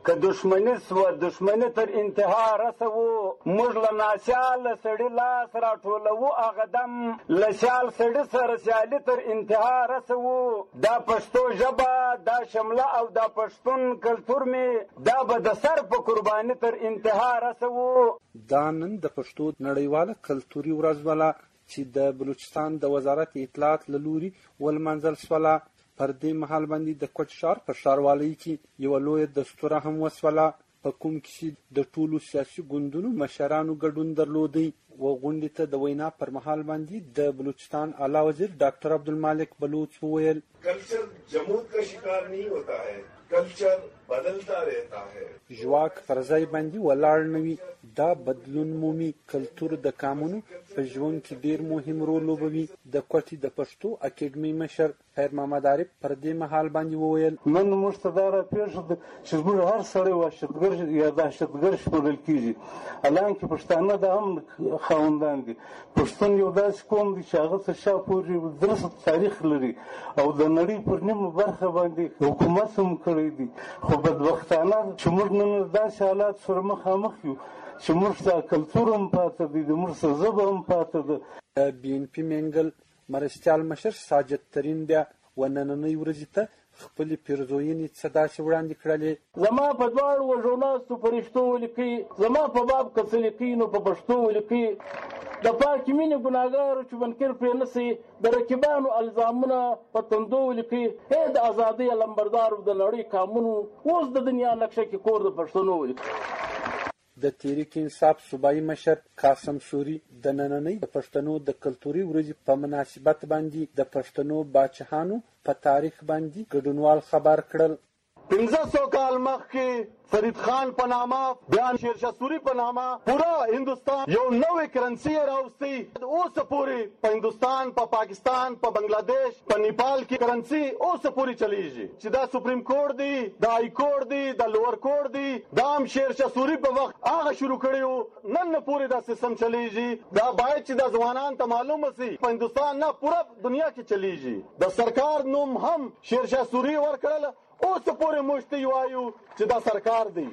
که دشمني سوه دشمني تر انتها رسوو موږ له ناسیاله سړي لاس راټولوو هغه دم له سیال سړي سره سیالي تر انتها رسوو دا پښتو ژبه دا شمله او دا پښتون کلتور مې دا به د سر په قرباني تر انتها رسوو. دا نن د پښتو نړیواله کلتوري ورځ ولا چې د بلوچستان د وزارت اطلاعات له لوري ولمانځل شوله. پر دې مهال باندې د کوټ ښار په ښاروالۍ کې یوه لویه دستوره هم وسوله په کوم کې چې د ټولو سیاسي ګوندونو مشرانو ګډون درلودی. و غونډې ته د وینا پر مهال باندې د بلوچستان اعلی وزیر ډاکټر عبدالمالک بلوچ وویل کلچر جمود کا شکار نہیں ہوتا ہے کلچر بدلتا رہتا ہے. ژواک پر ځای باندې ولاړ نه وي دا بدلون مومي. کلتور د قانونو په ژوند کې ډیر مهم رول لوبوي. د کوټې د پښتو اکیډمي مشر خیر محمد عارف پر دې مهال باندې وویل نن موږ ته دا راپېښه ده چې زموږ هر سړی وحشتګر یا دهشتګر شمېرل کېږي حالانکې پښتانه د هم خاوندان دي. پښتون یو داسې قوم دی چې هغه تر شا پورې درست تاریخ لري او د نړۍ پر نیمه برخه باندې حکومت هم کړی دی. خو بدبختانه چې موږ نن داسې حالات سره مخامخ یو چې موږ ته کلتور هم پاته دی د موږ څه ژبه هم پاته ده. د بي ان پي منګل مرستیال مشر ساجد ترین بیا و نننۍ ورځې ته خپلې پیرزوینې څه داسې وړاندې کړلې. زما په دواړو وږو ناستو په رښتو ولیکئ زما په باب که څه لیکئ نو په پښتو ولیکئ. د پاکې مینې ګناهګارو چې منکر پرې نه سي د رقیبانو الزامونه په تندو ولیکئ. ای د ازادۍ لمبردارو د نړۍ قامونو اوس د دنیا نقشه کې کور د پښتنو ولیکئ. د تحریک انصاف صوبایي مشر قاسم شوري د نننۍ د پښتنو د کلتوري ورځې په مناسبت باندې د پښتنو باچهانو په تاریخ باندې ګډونوال خبر کړل. پنځه سوه کال مخکې فرید خان په نامه بیا شیرشاه سوري په نامه پورا هندوستان یو نوې کرنسي یې راوستی. اوسه پورې په هندوستان په پاکستان په بنګلادیش په نیپال کې کرنسي اوسه پورې چلیږي چې دا سپریم کورټ دی دا های کورټ دی دا لوور کورټ دی دا هم شیرشاه سوري په وخت هغه شروع کړی و نن نه پورې دا سیستم چلیږي. دا باید چې دا ځوانان ته معلومه سي په هندوستان نه پورا دنیا کې چلیږي. د سرکار نوم هم شیرشاه سوري ورکړل اوس پورې موږ ته وایو چې دا سرکار دی.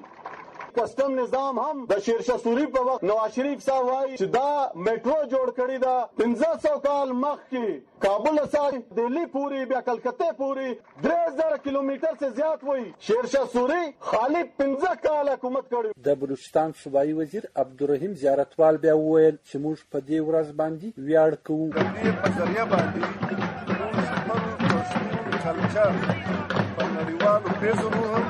کسټم نظام هم د شیرشاه سوري په وخت نواز شریف صاحب وایي چې دا میټرو جوړ کړی دا پنځه سوه کال مخکې کابل څخه دهلی پورې بیا کلکته پورې درې زره کیلومتر سے زیات وایي شیرشاه سوري خالي پنځه کال حکومت کړی. د بلوچستان صوبایي وزیر عبدالرحیم زیارتوال بیا وویل چې موږ په دې ورځ باندې ویاړ کوو. د دې په ذریعه باندې موږ خپل پښتو کلچر په نړیوالو پیژنو او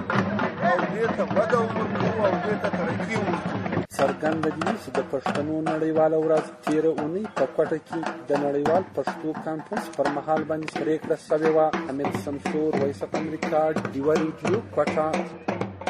دې ته وده ورکوو او دې ته ترقي ورکوو. څرګنده دي چې د پښتنو نړیواله ورځ تېره اونۍ په کوټه کې د نړیوال پښتو کانفرنس پر مهال باندې پرېکړه شوې وه. حمید شمشور وایس اف امریکا ډیوه ریډیو کوټه.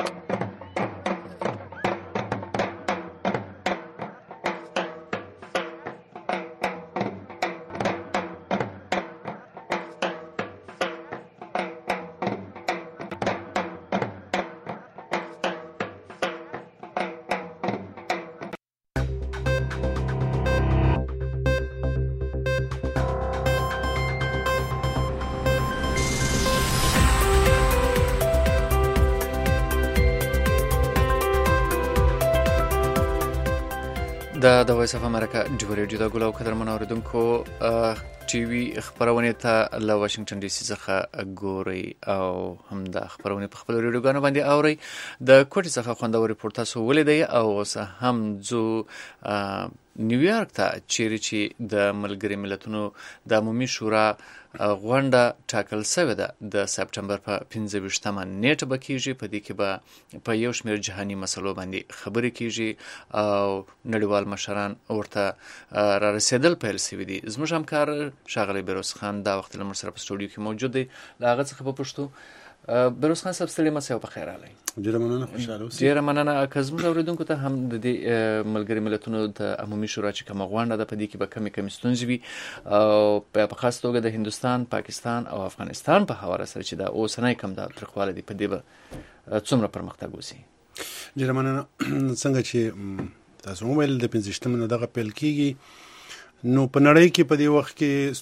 دا د وایس اف امریکا ډیوه ریډیو د ګلو قدرمن اوریدونکو ټي وي خبرونه ته له واشنگټن ډي سي څخه ګوري او هم د خبرونه په خپل ریډیوګانو باندې اوري. د کوټې څخه خوندور ریپورت تاسو ولیدئ او اوس هم ځو نیویارک ته چیرې چې د ملګري ملتونو د عمومي شورا غونډه ټاکل شوې ده د سپټمبر په پنځه ویشتمه نیټه به کېږي. په دې کې به په یو شمېر جهاني مسلو باندې خبرې کېږي او نړیوال مشران ورته را رسېدل پیل شوي دي. زموږ همکار ښاغلی بیروز خان دا وخت له موږ سره په سټوډیو کې موجود دی. له هغه څخه په پښتو بیروز خان صاحب ستړي مه سئ او په خیر راغلی. ډېره مننه خوشحاله اوسئ. ډېره مننه. که زموږ اورېدونکو ته هم د دې ملګري ملتونو د عمومي شورا چې کومه غونډه ده په دې کې به کمې کمې ستونزې وي او په خاص توګه د هندوستان پاکستان او افغانستان په حواله سره چې دا اوسنی کم دا تریخوالی دی په دې به څومره پرمختګ وشي. ډېره مننه. څنګه چې تاسو وویل د پنځه ویشتمې نه دغه پیل کېږي نو په نړۍ کې په دې وخت کې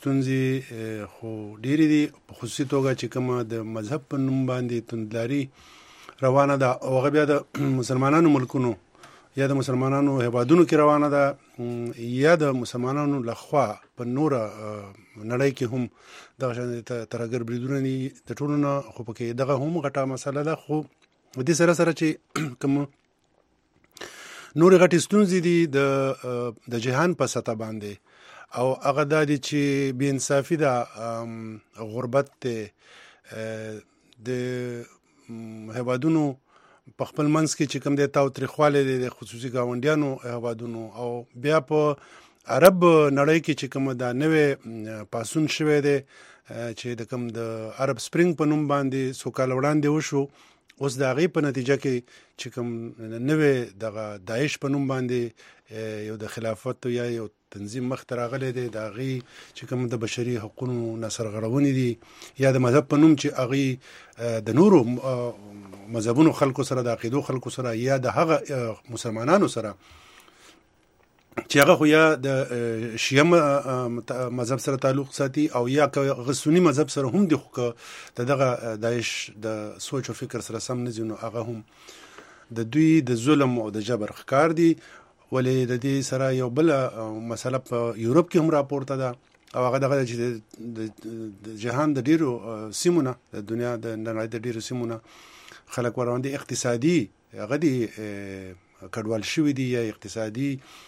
ستونزې خو ډېرې دي په خصوصي توګه چې کومه د مذهب په نوم باندې توندلاري روانه ده او هغه بیا د مسلمانانو ملکونو یا د مسلمانانو هیوادونو کې روانه ده یا د مسلمانانو لخوا په نوره نړۍ کې هم دغه شان ترهګر بریدونه دي د ټولو نه خو پکې دغه هم غټه مسله ده. خو دې سره سره چې کوم نورې غټې ستونزې دي د د جهان په سطح باندې او هغه دا دي چې بې انصافي ده، غربت دی، د هیوادونو په خپل منځ کې چې کوم دی تاوتریخوالی دی د خصوصي ګاونډیانو هیوادونو، او بیا په عرب نړۍ کې چې کوم دا نوې پاسون شوی دی چې د کوم د عرب سپرینګ په نوم باندې څو کاله وړاندې وشو، اوس د هغې په نتیجه کې چې کوم نوې دغه داعش په نوم باندې یو د خلافت یا یو تنظیم مخته راغلی دی، د هغې چې کوم د بشري حقونو ناسرغړونې دي یا د مذهب په نوم چې هغې د نورو مذهبونو خلکو سره د عقیدو خلکو سره یا د هغه مسلمانانو سره چې هغه خو یا د شیعه مذهب سره تعلق ساتي او یا که سني مذهب سره هم دي، خو که د دغه داعش د سوچ او فکر سره سم نه ځي نو هغه هم د دوی د ظلم او د جبر ښکار دي. ولې د دې سره یو بل مسله په یورپ کې هم راپورته ده او هغه دغه چې د جهان د ډیرو سیمونه د دنیا د نړۍ د ډیرو سیمونه خلک ورباندې اقتصادي هغه دي کډوال شوي دي یا اقتصادي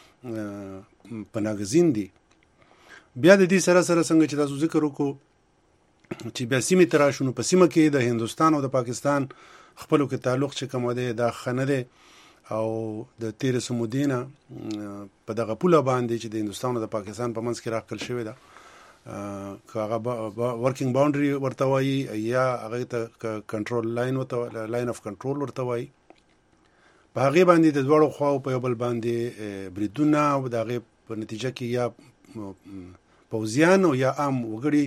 پناهګزین دي. بیا د دې سره سره څنګه چې تاسو ذکر وکړو چې بیا سیمې ته راشو نو په سیمه کې د هندوستان او د پاکستان خپلو کې تعلق چې کوم دی دا ښه نه دی او د تیرې سمودې نه په دغه پوله باندې چې د هندوستان او د پاکستان په منځ کې راښکل شوې ده، که هغه ورکینګ باونډري ورته وایي یا هغې ته کنټرول لاین ورته لاین اف کنټرول ورته وایي، په هغې باندې د دواړو خواو په یو بل باندې بریدونه او د هغې په نتیجه کې یا پوځیان او یا عام وګړي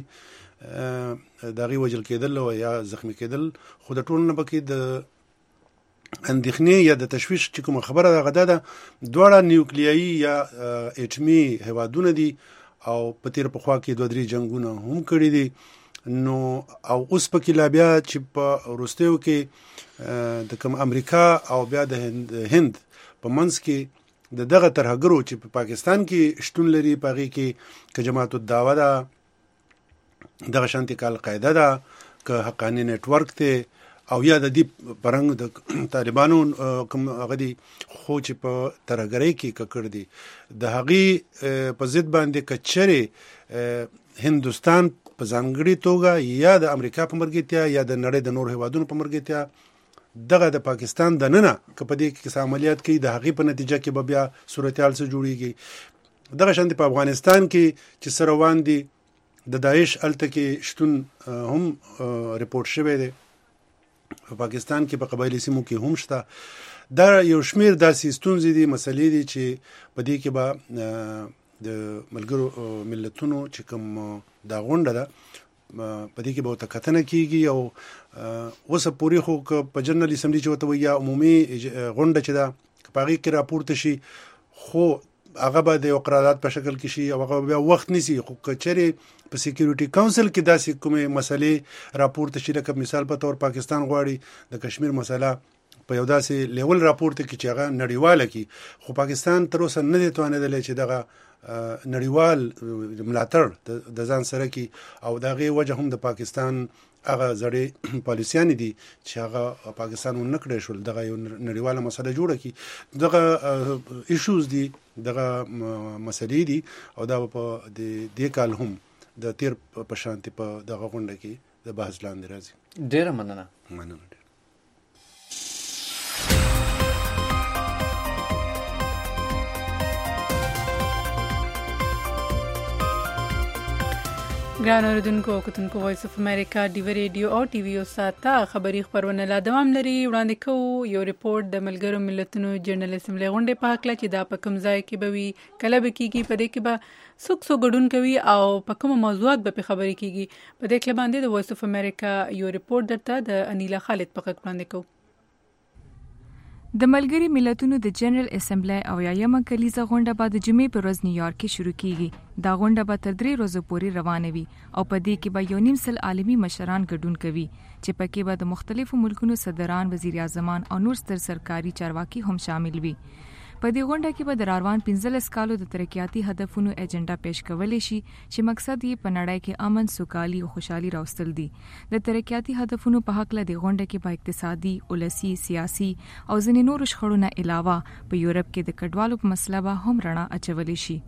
د هغې وژل کېدل او یا زخمي کېدل. خو د ټولو نه پکې د اندېښنې یا د تشویش چې کومه خبره ده هغه دا ده دواړه نیوکلیایي یا اټمي هیوادونه دي او په تېره پخوا کې دوه درې جنګونه هم کړي دي، نو او اوس پکې لا بیا چې په وروستیو کې د کوم امریکا او بیا د هند په منځ کې د دغه ترهګرو چې په پاکستان کې شتون لري په هغې کې که جماعت الدعوه ده، دغه شانتې که القاعده ده، که حقاني نیټورک دی او یا د دې پرنګ د طالبانو کوم هغه دي خو چې په ترهګرۍ کې ککړ دي، د هغې په ضد باندې که چېرې هندوستان په ځانګړې توګه یا د امریکا په مرګتیا یا د نړۍ د نور هیوادونو په مرګتیا دغه د پاکستان د ننه که په دې کې څه عملیات کوي د هغې په نتیجه کې به بیا صورتحال څه جوړېږي. دغه شانتې په افغانستان کې چې څه روان دي د داعش هلته کې شتون هم ریپورټ شوی دی، په پاکستان کې په قبایلي سیمو کې هم شته. دا یو شمیر داسې ستونزې دي، مسلې دي چې په دې کې به د ملګرو ملتونو چې کوم دا غونډه ده په دې کې به ورته کتنه کېږي او اوسه پورې خو که په جنرال اسمبلي چې ورته وایي یا عمومي غونډه چې ده که په هغې کې راپورته شي خو هغه به د یو قرارداد په شکل کې شي او هغه بیا وخت نیسي. خو که چېرې په سیکیورټي کونسل کې داسې کومې مسلې راپورته شي لکه مثال په تور پاکستان غواړي د کشمیر مسله په یو داسې لیول راپورته کړي چې هغه نړیواله کړي، خو پاکستان تر اوسه نه دی توانېدلی چې دغه نړیوال ملاتړ د ځان سره کړي او د هغې وجه هم د پاکستان هغه زړې پالیسیانې دي چې هغه پاکستان ونه کړی شول دغه یو نړیواله مسله جوړه کړي. دغه ایشوز دي، دغه مسلې دي او دا په دې کال هم د تیر په شانتي په دغه غونډه کې د بحث لاندې راځي. ډېره مننه. مننه. ګران اوریدونکو او کتونکو وایس اف امریکا ډیو ریډیو او ټي وي او ساته خبري خبرونه لا دوام لري. وړاندې کوو یو ریپورت د ملګرو ملتونو جنرال اسمبلی غونډې په هکله چې دا په کوم ځای کې به وي، کله به کېږي، په دې کې به څوک څوک ګډون کوي او په کومو موضوعات به پرې خبرې کېږي. په دې کې باندې د وایس اف امریکا یو ریپورت درته د انیلا خالد په غږ وړاندې کوو. د ملګري ملتونو د جنرال اسمبلی او یایمه کلیزه غونډه به د جمعې په ورځ نیویارک کې شروع کیږي. دا غونډه به تر درې ورځې پورې روانه وي او په دې کې به یو نیم سل عالمي مشران ګډون کوي چې پکې به د مختلفو ملکونو صدران، وزیر اعظمان او نور ستر سرکاري چارواکي هم شامل وي. په دې غونډه کې به د راروان پنځلس کالو د ترقیاتي هدفونو ایجنډا پیش کولای شي چې مقصد یې په نړۍ کې امن، سوکالي او خوشحالي راوستل دي. د ترقیاتي هدفونو په حق له د غونډه کې به اقتصادي، ولسی، سیاسي او ځینې نور شخړو نه علاوه په یورپ کې د کډوالو په مسله به هم رڼا اچولی شي.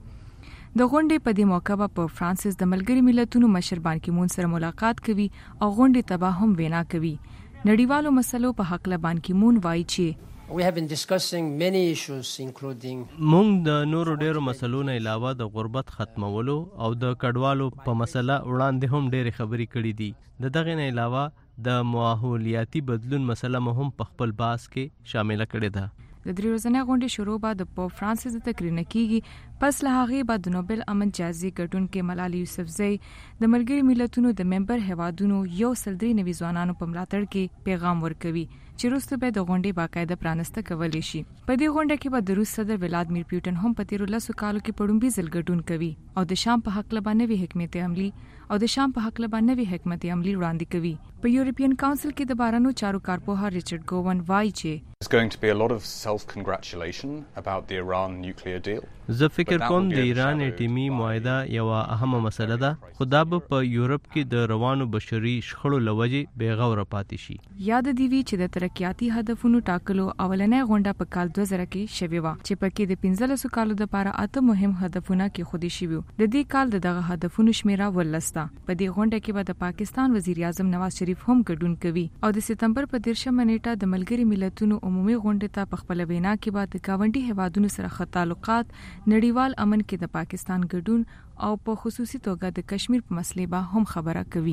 د غونډې په دې موقع به په فرانسس د ملګري ملتونو مشر بان کی مون سره ملاقات کوي او غونډې ته به هم وینا کوي. نړیوالو مسلو په حق له بان کی مون وایي چې We have been discussing many issues including مونږ د نورو ډیرو مسلو نه علاوه د غربت ختمولو او د کډوالو په مسله وړاندې هم ډیرې خبرې کړې دي. د دغه نه علاوه د ماحولیاتي بدلون مسله هم په خپل باس کې شامل کړې ده. د درې ورځې غونډې شروع بعد په فرانسس د تقریر نه کیږي. پس له هغه بعد د نوبل امن جایزې ګټونکې ملالۍ یوسفزۍ د ملګري ملتونو د ممبر هیوادونو یو سل درې نوي ځوانانو په ملاتړ کې پیغام ورکوي چې وروسته به د غونډې باقاعده پرانسته کولی شي. په دې غونډه کې به د روس صدر ولادیمیر پوتین هم په تیرو لسو کالو کې په لومړي ځل ګډون کوي او د شام په حق له نوي حکمت عملي او د شام په حق له نوي حکمت عملي وړاندې کوي. په یورپین کونسل کې د بارانو چارو کارپوه ریچارډ ګوون وایي چې There's going to be a lot of self-congratulation about the Iran nuclear deal. زه فکر کوم د ایران اټیمي معاهده یو اهمه مسله ده، خو دا به په یورپ کې د روانو بشري شخړو لوجې بې غوره پاتې شي. یاد دی وی چې د ترقیاتي هدفونو ټاکلو اولنۍ غونډه په کال دوه زره کې شوې وه چې پکې د پنځلسو کالو لپاره اته مهم هدفونه کې خودي شوي. د دې کال دغه هدفونو شمیره ولسته. په دې غونډه کې به د پاکستان وزیر اعظم نواز شریف هم ګډون کوي او د سپتمبر په دیرشمه نیټه د ملګري ملتونو عمومي غونډې ته په خپل وینا کې به د گاونډي هیوادونو سره ښه تعلقات، نړیوال امن کې د پاکستان ګډون او په خصوصي توګه د کشمیر په مسلې به هم خبره کوي.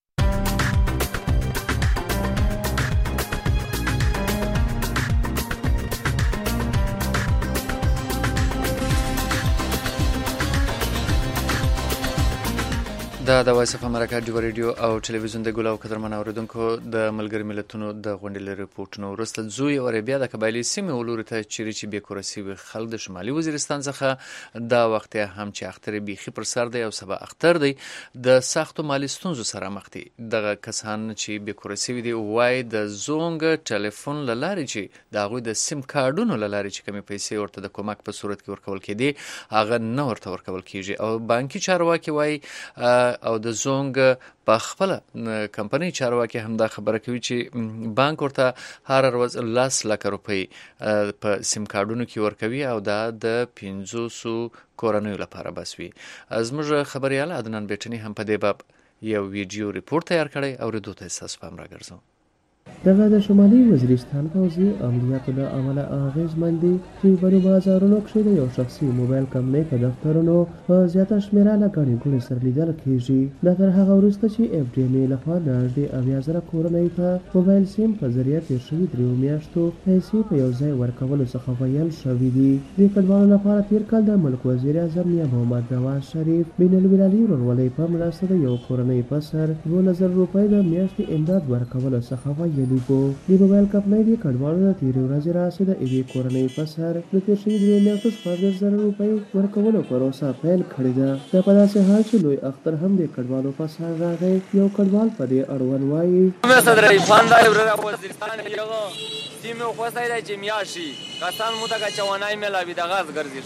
دا د وایس اف امریکا ډیو ریډیو او ټلویزیون د ګولاو قدرمن اوریدونکو د ملګری ملتونو د غونډې له ریپورتونو وروسته زوی عربیا د قبایلی سیمې ولوري ته چیرې چې بې کورسي وي خلک د شمالي وزیرستان څخه دا وخت هم چې اختر بیخي پر سر دی او سبا اختر دی د سختو مالی ستونزو سره مخ دي. دغه کسان چې بې کورسي وي دي وای د زونګ ټلیفون له لارې چې د هغوی د سیم کارډونو له لارې چې کمې پیسې ورته د کومک په صورت کې ورکول کېدي هغه نه ورته ورکول کېږي او بانکي چارواکي وای او د زونګ په خپل کمپنۍ چارواکي هم دا خبره کوي چې بانک ورته هر ورځ لس لک روپۍ په سیم کارډونو کې ورکوي او دا د پنځوسو کورنیو لپاره بس وي. زموږ خبریال عدنان بیټني هم په دې باب یو ویډیو ریپورت تیار کړی او ردو ته اساس پام راګرځو. دغه د شمالي وزیرستان پوځي عملیاتو له امله اغېزمن دي چې په بازارونو کښې د یو شخصي موبایل کمپنۍ په دفترونو په زیاته شمېره له ګڼې ګوڼې سره لیدل کېږي. دا تر هغه وروسته چې اف ډي ام ای لخوا د نږدې اویا زره کورنۍ ته موبایل سیم په ذریعه تېر شوي دریو میاشتو پیسې په یو ځای ورکولو څخه ویل شوي دي. دې کډوالو لپاره تېر کال د ملک وزیر اعظم میا محمد نواز شریف بین المللي ورورولۍ په مرسته د یو کورنۍ په سر دولس زره روپۍ د میاشتې امداد ورکولو څخه ویلي وو. د موبایل کمپنۍ د کډوالو د تېرې ورځې راهیسې د یوې کورنۍ په سر د تېر شوي دریو میاشتو شپاړس زره روپۍ ورکولو پروسه پیل کړې ده. دا په داسې حال چې لوی اختر هم د کډوالو په سر راغی. یو کډوال په دې اړوند وایي صدر ایفان دا وزیرستان یغه سیمه خوسته دی چې میاشي کسان مو دغه چوانای ملاوي د غاز ګرځي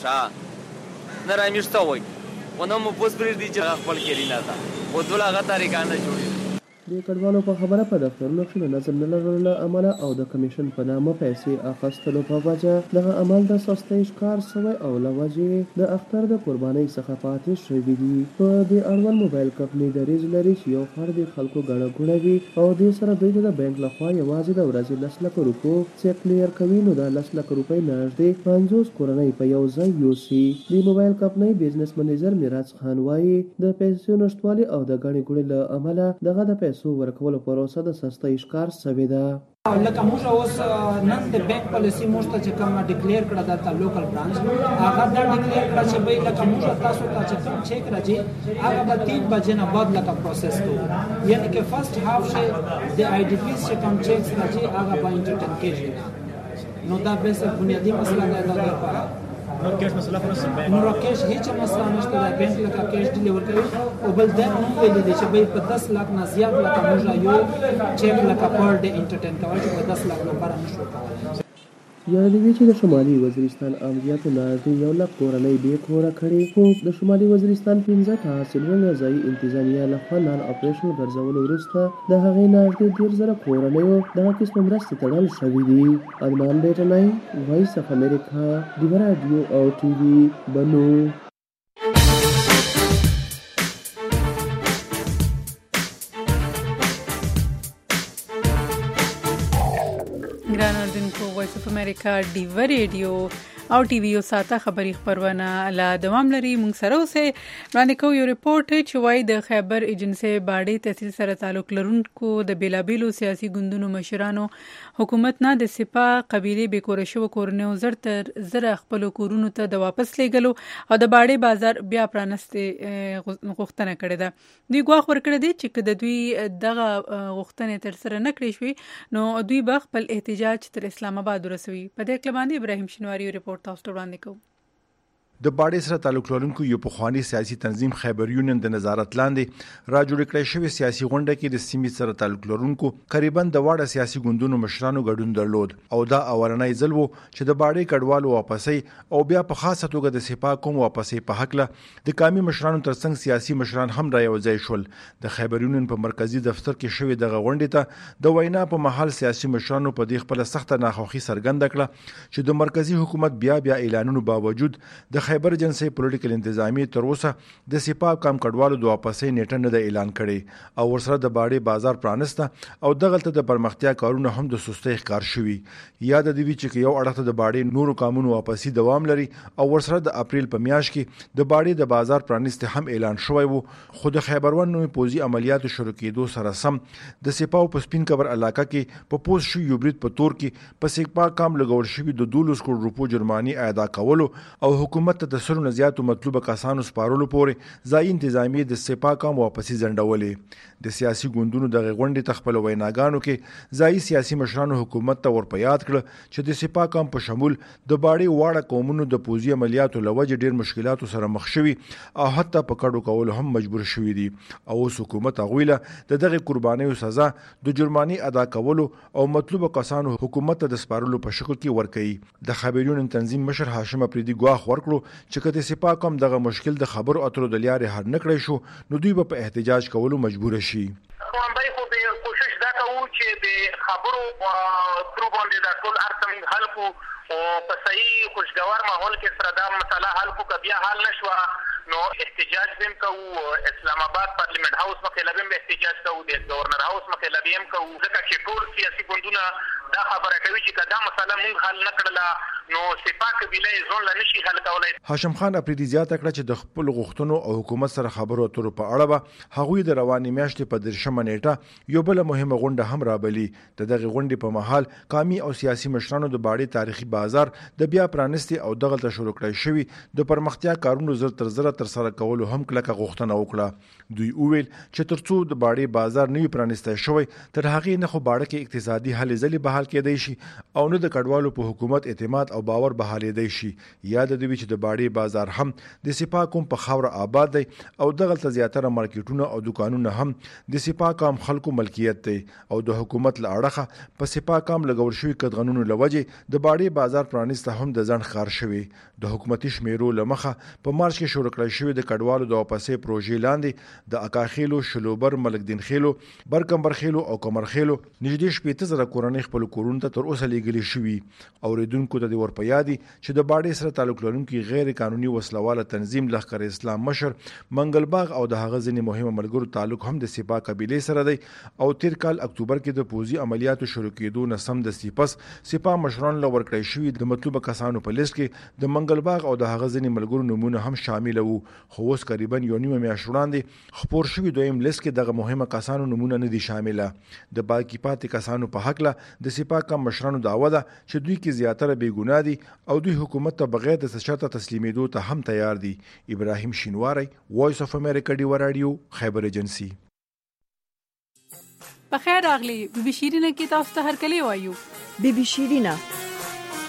ښه نه رامیشته وای ونه مو پوس پرې دی چې خپل کېری نه ده او دغه غتاري کانه جوړي. د کډوالو په خبره په دفترونو کښې د نظم نه لرلو له امله او د کمیشن په نامه پیسې اخیستلو په وجه دغه عمل د سستۍ ښکار شوی او له وجې د اختر د قربانۍ څخه پاتې شوي دي. په دې اړوند موبایل کمپنۍ دریځ لري چې یو خر د خلکو ګڼه ګوڼه وي او دې سره دوی ته د بینک لخوا یوازې د ورځې لس لکه روپو چیک کلیر کوي نو دا لس لکه روپۍ نږدې پنځوس کورنۍ په یو ځای یوسي. د موبایل کمپنۍ بزنس منیجر میراج خان وایي د پیسو نشتوالي او د ګڼې ګوڼې له امله دغه د پیسو ورکولو پروسه د سستۍ ښکار شوې ده. لکه موږ اوس نن د بینک پالیسي موږ ته چې کومه ډیکلیئر کړه دلته لوکل برانچ هغه دا ډیکلیئر کړه چې بھئی لکه موږ تاسو ته چې کوم چیک راځي هغه به تین بجې نه بعد لکه پروسس کوو یعنی که فرست هاف شي د آی ډي پیز چې کوم چیکس راځي هغه به انټرټین کېږي نو دا به څه بنیادی مسله ده دا لپاره نو کیش مسله خو نشته بینک نو راکېش هیڅ مسله نشته دا بینک لکه کیش ډیلیور کوي او بل دا هم ویل دي چې به په دس لک نه زیات لکه موږ یو چیک لکه پر ډے انټرټین کوي چې په دس لک نه بار نشو کولای. یادوي چې د شمالي وزیرستان امنیتو نږدې یو لک کورنۍ بې کوره کړې خو د شمالي وزیرستان پنځه تحصیلونه ځایي انتظامیه لخوا نان اپریشن ګرځولو وروسته د هغې نږدې ډېر زره کورنیو دغه قسم مرستې تړل شوي دي. ادمان بیټنی، وایس اف امریکا، ډیوه راډیو او ټي وي بنو. ګران اوریدونکو، وایس اف امریکا ډیوه ریډیو او ټي وي یو ساته خبري خبرونه لا دوام لري. موږ سره اوسه وړاندې کوو یو ریپورت چې وایي د خیبر ایجنسي باډي تحصیل سره تعلق لرونکو د بیلابیلو سیاسي ګوندونو مشرانو حکومت نه د سپاه قبيله به کور شو کورنیو زر تر زر خپل کورونو ته د واپس لېګلو او د باډي بازار بیا پرانستې غوښتنه کړې ده. دوی ګواښ ورکړی دی چې د دوی دغه غوښتنې تر سره نه کړې شوې نو دوی به خپل احتجاج تر اسلام آباد ورسوي. په دې اړه باندې ابراهیم شینواری ریپورت تاسو ته وړاندې کوو. د باډي سره تعلق لرونکو یو پخوانی سیاسي تنظیم خیبر یونین د نظارت لاندې را جوړ کړی شوی سیاسي غونډه کې د سیمې سره تعلق لرونکو قریبا د واړه سیاسي ګوندونو مشرانو ګډون درلود او دا اورنۍ ځل وو چې د باډي کډوالو واپسې او بیا په خاصه توګه د سپاه کوم واپسې په حق له د قومي مشرانو ترڅنګ سیاسي مشران هم را یو ځای شول. د خیبر یونین په مرکزی دفتر کې شوی دغه غونډه ته د وینا په محل سیاسي مشرانو په دې خپل سخت ناخوخي څرګنده کړه چې د مرکزی حکومت بیا بیا اعلانونو باوجود د خیبر ایجنسي پولیټیکل انتظامی تر اوسه د سپاه کم کډوالو د واپسې نیټه نه د اعلان کړي او ورسره د باډي بازار پرانسته او دغلته د پرمختیا کارونه هم د سستۍ ښکار شوي. یاد دی چې یو اړخ د باډي نورو قانونو واپسې دوام لري او ورسره د اپریل په میاشت کې د باډي د بازار پرانسته هم اعلان شوی وو خو د خیبر ون نوې پوزي عملیاتو شروع کېدو سره سم د سپاه په سپین کبر علاقه کې په پوز شو یو برید په تور کې په سپاه کام لګول شوی د دولس کروڑ روپو جرماني ادا کولو او حکومت ته د سرو نزياتو مطلوبه کسانو سپارلو پورې ځای انتظامی د سپاه کام واپسې ځنډولې. د سیاسي ګوندونو د غونډې تخپل ویناګانو کې ځای سیاسي مشرانو حکومت ته ورپه یاد کړ چې د سپاه کام په شمول د باډي واړه قومونو د پوزي عملیاتو لوجه ډیر مشکلاتو سره مخ شوي او حتی په کډو کول هم مجبور شوي دي او حکومت غویله د دغه قربانیو سزا د جرماني ادا کولو او مطلوبه کسانو حکومت ته د سپارلو په شکل کې ورکړي. د خبريون تنظیم مشر هاشم افریدي ګواښ ورکړو چې کته سپاه کوم دغه مشکل د خبرو اترو د لارې حل نکړی شو نو دوی به په احتجاج کولو مجبور شي. همبای خو به کوشش دا کوو چې د خبرو تر باندې د ټول ارتم حل کو او په صحیح خوشگوار ماحول کې سره دا مسله حل کو کبیا حل نشو نو احتجاج بهم کوو. اسلام آباد پارلیمنت هاوس مخې لبیم به احتجاج کوو، د گورنر هاوس مخې لبیم کوو ځکه چې ټول سیاسي ګوندونه دا خبره کوي چې دا مسله مونږ حل نکړله نو سپاه قبیله ځون لا نشي حل کولای. هاشم خان افریدي زیاته کړه چې د خپل غوښتنو او حکومت سره خبرو اترو په اړه به هغوی د رواني میاشتې په درشمه نیټه یو بل مهمه غونډه هم رابلی. د دغه غونډې په محل قومي او سیاسي مشرانو د باډي تاریخي بازار د بیا پرانستي او دغلته شروع کړی شوی د پرمختیا کارونو زر تر زر تر سره کولو هم کلکه غوښتنه وکړه. دوی وویل چې ترڅو د باډي بازار نه پرانستی شوی تر هغه نه خو باډه کې اقتصادي هلې ځلې بحال کېدای شي او نه د کډوالو په حکومت اعتماد او باور بحالېدای شي. یاد دی چې د باډي بازار هم د سپاه کوم په خاور آباد دی او دغلته زیاتره مارکیټونه او دکانونه هم د سپاه کام خلکو ملکیت دی او د حکومت له اړخه په سپاه کام لګول شوی قدغنونو لوجه د باډي بازار پرانسته هم د ځن خار شوی. د حکومتي شمیرو لمخه په مارچ کې شروع کړی شوی د کډوالو د واپسې پروژې لاندې د اکاخیلو، شلوبر، ملکدین خیلو، برکمبر خیلو او کمر خیلو نږدې شپږ زره کورنۍ خپل کورونو ته تر اوسه لېږلي شوي. اوریدونکو ته د ورپه یادي چې د باډي سره تعلق لرونکي غیر قانوني وسلواله تنظیم لښکر اسلام مشر منګل باغ او د هغه ځینې مهمه ملګرو تعلق هم د سپاه قبیلې سره دی او تیر کال اکتوبر کې د پوزي عملیاتو شروع کېدو نه سم د سپس سپاه مشران له ورکړی شوی د مطلوبه کسانو په لیست کې د منګل باغ او د هغه ځینې ملګرو نمونه هم شامل وو خو اوس قریبا یو نیمه میاشت وړاندې خپور شوی دویم لیست کې دغه مهمه کسانو نمونه نه دي شامله. د باقی پاتې کسانو په حق له د سپاه کم مشرانو دعوه ده چې دوی کې زیاتره بې ګناه دي او دوی حکومت ته بغیر د شرطه تسلیمېدو ته هم تیار دي. ابراهیم شینواری، وایس اف امریکا ډیوه راډیو، خیبر ایجنسی. په خیر راغلی بي بي شیرینه کې تاسو ته هر کله وایو بي بي شیرینه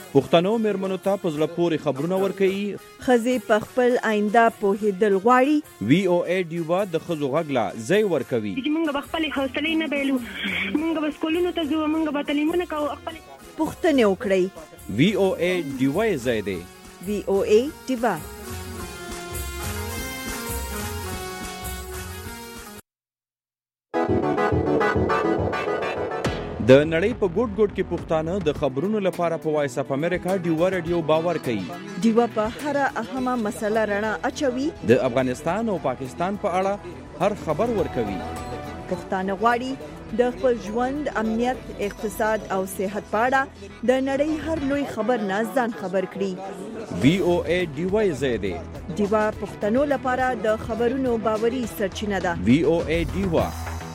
پښتنو میرمنو ته په زړه پورې خبرونه ورکوي. ښځې په خپل آینده پوهېدل غواړي. وی او ای ډیوا د ښځو غږ لا ځای ورکوي. موږ به خپلې حوصلې نه بایلو، موږ به سکولونو ته ځو، موږ به تعلیمونه کوو. پوښتنې وکړئ. وی او ای ډیوا یې ځای دی. وی او ای ډیوا. د نړۍ په ګوټ ګوټ کې پښتانه د خبرونو لپاره په وایس اف امریکا ډیوا رادیو باور کوي. ډیوا په هر اهمه مسله رڼا اچوي. د افغانستان او پاکستان په اړه هر خبر ورکوي. پښتانه غواړي د خپل ژوند، امنیت، اقتصاد او صحت په اړه د نړۍ هر لوی خبر نه ځان خبر کړي. وی او ای ډیوا یې ځای دی. ډیوا پښتنو لپاره د خبرونو باوري سرچینه ده. وی او ای ډیوا.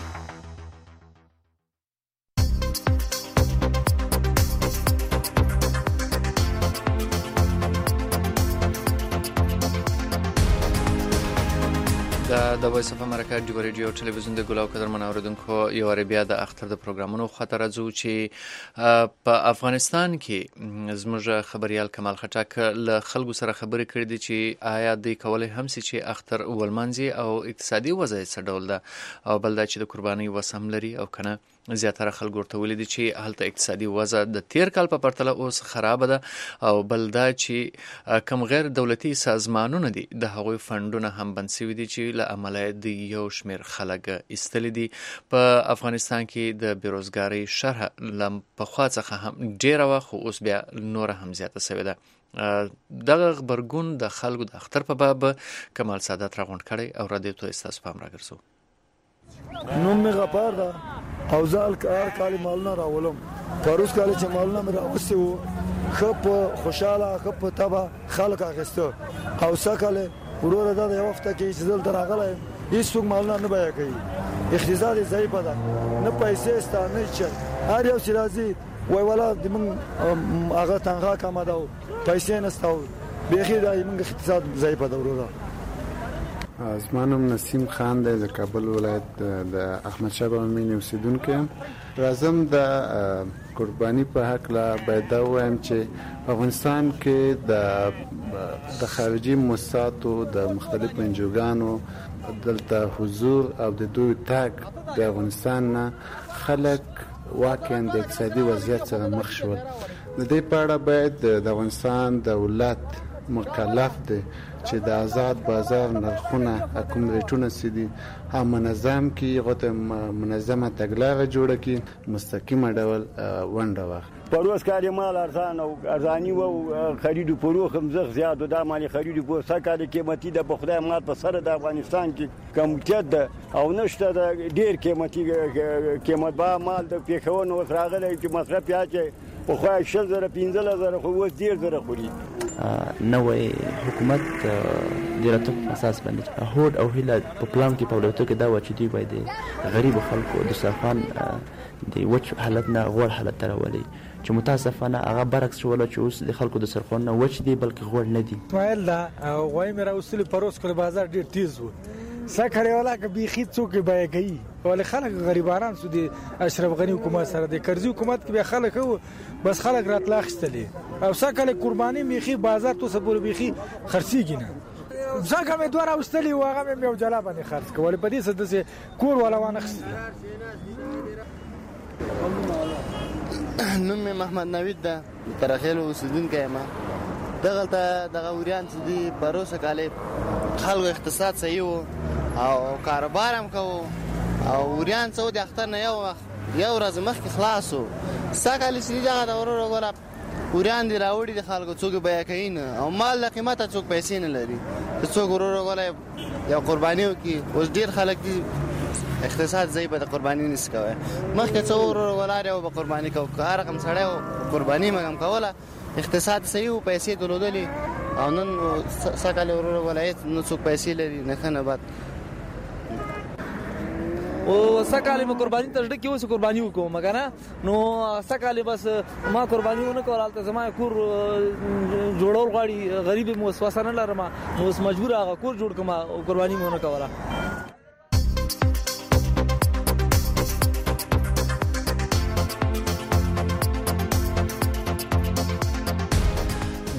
د وایس اف امریکا ډیوا رادیو ټلویزیون د ګلاو قدر منوردونکو یو ری بیا د اختر د پروګرامونو خاطر ازو چې په افغانستان کې زموږ خبريال کمال خټک له خلکو سره خبرې کړې دي چې آیا دوی کولای هم چې اختر ولمنځي او اقتصادي وضعیت څه ډول ده او بل دا چې د قرباني وسم لري او کنه. زیاتره خلک ورته ویل دي چې هلته اقتصادي وضع د تیر کال په پرتله اوس خراب ده او بل دا چې کم غیر دولتي سازمانونه دي د هغوی فندونه هم بند شوي دي چې له امله د یو شمیر خلک ایستلي دي. په افغانستان کې د بیروزګارۍ شرح له پخوا څخه هم ډیره وه خو اوس بیا نوره هم زیاته شوې ده. دغه غبرګون د خلکو د اختر په باب کمال سعادت راغونډ کړی او رادیو ته ستاسو پام راګرځو. نوم می غفار ده او زال کار کال مالونه راولم. پروس کال چې مالونه مې راوستي وو خپ خوشاله خپ تبا خلک اخیسته او سکاله ورور ده یو وخت کې چې دل دراغله هیڅ څوک مالونه نه بیا کوي. اقتصاد ضعیف ده، نه پیسې ستا نه چې هر یو سرازي وای ولا د من هغه تنخواه کم ده پیسې نه ستاو بيخي د موږ اقتصاد ضعیف ده. ورور زمانم نسیم خان دی، د کابل ولایت د احمد شاه بابا مینې اوسیدونکی یم. راځم د قرباني په هکله باید دا ووایم چې په افغانستان کې د د خارجي موسساتو د مختلفو انجوګانو دلته حضور او د دوی تګ د افغانستان نه خلک واقعا د اقتصادي وضعیت سره مخ شول. د دې په اړه باید د افغانستان دولت مکلف دی چې د آزاد بازار نرخونه کوم ریټونه سدي هم منظم کی غوته منظمه تګلارې جوړه کی مستقیمه ډول ونډه واخلي. پروس کاري مال ارزان او ارزاني او خریدو پروخ هم زغ زیات او د مالی خریدو په سکه قیمتي د بخدای مال په سره د افغانستان کې کمټیت ده او نشته د ډیر قیمتي قیمت با مال د پیښون او راغلی چې مصرف یاچې په خو شل زره پنځه زره خو اوس ډیر زره خوري. نوې حکومت د راتګ په اساس باندې هوډ او هیله په پلان کې په ولایتو کې دا و چې دوی باید غریب خلکو د صفان د وچ حالت نه غوړ حالت ته راولي چې متاسفانه هغه برعکس شول چې اوس د خلکو د سرخون نه وچ دی بلکې غوړ نه دي. اسماعیل دا غوای مې راوستل پروس کول بازار ډیر تیز و سکه ولا که بيخي څوک به کوي ولې خلک غریبانان سو دي. اشرف غنی حکومت سره د کرزي حکومت کې به خلک وو بس خلک راتلا خستلې او سکه قرباني میخي بازار تو سبور بيخي خرسيږي نه. ځکه مې دوه راوستلې و هغه مې یو جلا باندې خرڅ کول په دې څه د کور ولا وانه خست. نوم مې محمد نوید ده، ترخیل اوسیدونکی یم. دغه ته دغه وریان چې دی پروسه کاله خلکو اقتصاد صحیح وو او کاروبار هم کوو او وریان څو د اختر نه یو یو ورځ مخکې خلاص وو. سکه چې دغه د ورور وګوره وریان دی راوړي د خلکو څوک بیا کوي نه او مال د قیمته څوک پیسې نه لري. څوک ورور وګوره یو قرباني وکي اوس ډیر خلک دي اقتصاد ضعیف د قرباني نس کوي. مخکې څو ورور وګوره یو به قرباني کوي هر رقم سړی قرباني مګم کوله اقتصاد صحیح او پیسې دولدلې او نن سکه ورور ولایت نو څوک پیسې لري نه کنه بعد او سکه له قرباني ترډه کې اوس قرباني وکوم مګر نو سکه بس ما قرباني ونه کول البته زما کور جوړول غواړي غریب مو وسوسه نه لرم نو اوس مجبور هغه کور جوړ کما قرباني مونه کوله.